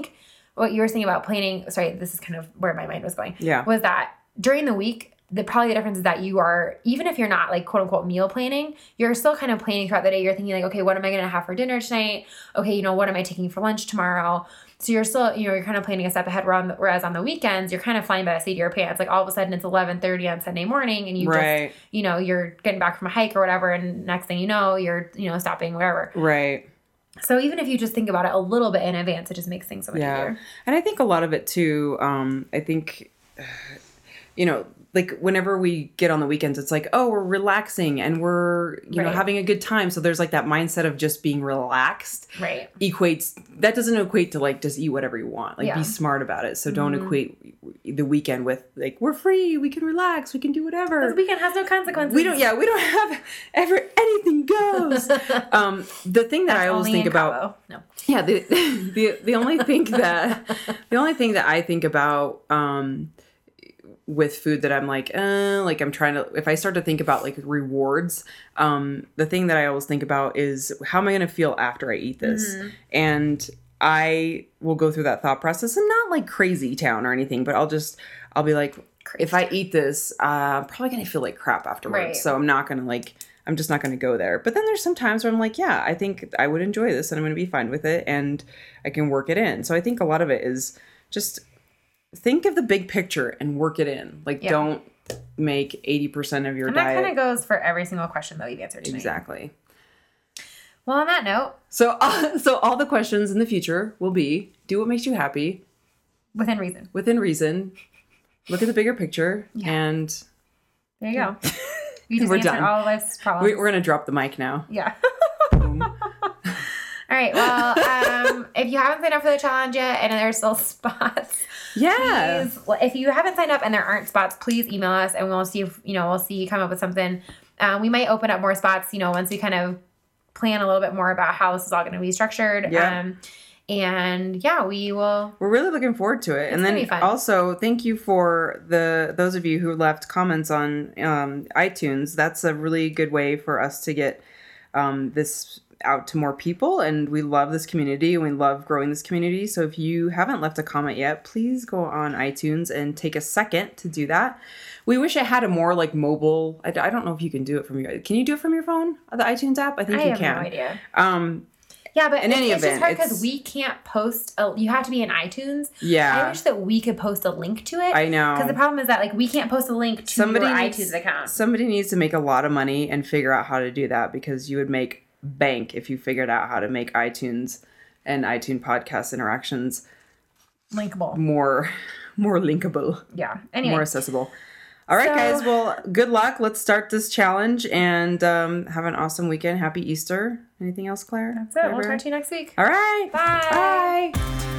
what you were saying about planning, sorry, this is kind of where my mind was going. Yeah. Was that during the week, the probably the difference is that you are, even if you're not like quote unquote meal planning, you're still kind of planning throughout the day. You're thinking like, okay, what am I going to have for dinner tonight? Okay, you know, what am I taking for lunch tomorrow? So you're still, you know, you're kind of planning a step ahead. Whereas on the weekends, you're kind of flying by the seat of your pants. Like all of a sudden it's eleven thirty on Sunday morning and you right. just, you know, you're getting back from a hike or whatever. And next thing you know, you're, you know, stopping wherever. Right. So even if you just think about it a little bit in advance, it just makes things so much yeah. easier. And I think a lot of it too, um, I think, you know, like whenever we get on the weekends, it's like, oh, we're relaxing and we're, you right. know, having a good time. So there's like that mindset of just being relaxed. Right. Equates, that doesn't equate to like just eat whatever you want. Like yeah. be smart about it. So don't mm-hmm. equate the weekend with like, we're free, we can relax, we can do whatever. The weekend has no consequences. We don't, yeah, we don't have ever, anything goes. um, the thing that That's I always think about, Cabo. No. yeah, the, the, the only thing that, the only thing that I think about, um, with food that I'm like, uh, like I'm trying to, if I start to think about like rewards, um, the thing that I always think about is how am I going to feel after I eat this? Mm-hmm. And I will go through that thought process and not like crazy town or anything, but I'll just, I'll be like, crazy. If I eat this, uh, I'm probably going to feel like crap afterwards. Right. So I'm not going to like, I'm just not going to go there. But then there's some times where I'm like, yeah, I think I would enjoy this and I'm going to be fine with it and I can work it in. So I think a lot of it is just think of the big picture and work it in. Like, yeah. don't make eighty percent of your and diet. And that kind of goes for every single question that we've answered tonight. Exactly. Well, on that note. So, uh, so all the questions in the future will be, do what makes you happy. Within reason. Within reason. Look at the bigger picture. Yeah. And. There you go. You just we're answered done. all of life's problems. We, we're going to drop the mic now. Yeah. All right. Well, um, if you haven't signed up for the challenge yet and there's still spots, yeah. please, if you haven't signed up and there aren't spots, please email us and we'll see if, you know, we'll see you come up with something. Um, we might open up more spots, you know, once we kind of plan a little bit more about how this is all going to be structured. Yeah. Um, and yeah, we will. We're really looking forward to it. It's and then be fun. Also, thank you for the those of you who left comments on um, iTunes. That's a really good way for us to get um, this out to more people, and we love this community and we love growing this community. So if you haven't left a comment yet, please go on iTunes and take a second to do that. We wish it had a more like mobile. I, I don't know if you can do it from your. Can you do it from your phone? The iTunes app? I think I you have can. no idea. Um, yeah, but in it's, any it's event, just hard because it's, we can't post. A, you have to be in iTunes. Yeah, I wish that we could post a link to it. I know. Because the problem is that like we can't post a link to somebody your needs, iTunes account. Somebody needs to make a lot of money and figure out how to do that, because you would make bank if you figured out how to make iTunes and iTunes podcast interactions linkable, more more linkable. Yeah. Anyway, more accessible. All right, so, guys. Well, good luck. Let's start this challenge and um, have an awesome weekend. Happy Easter. Anything else, Claire? That's it. We'll talk to you next week. All right. Bye. Bye.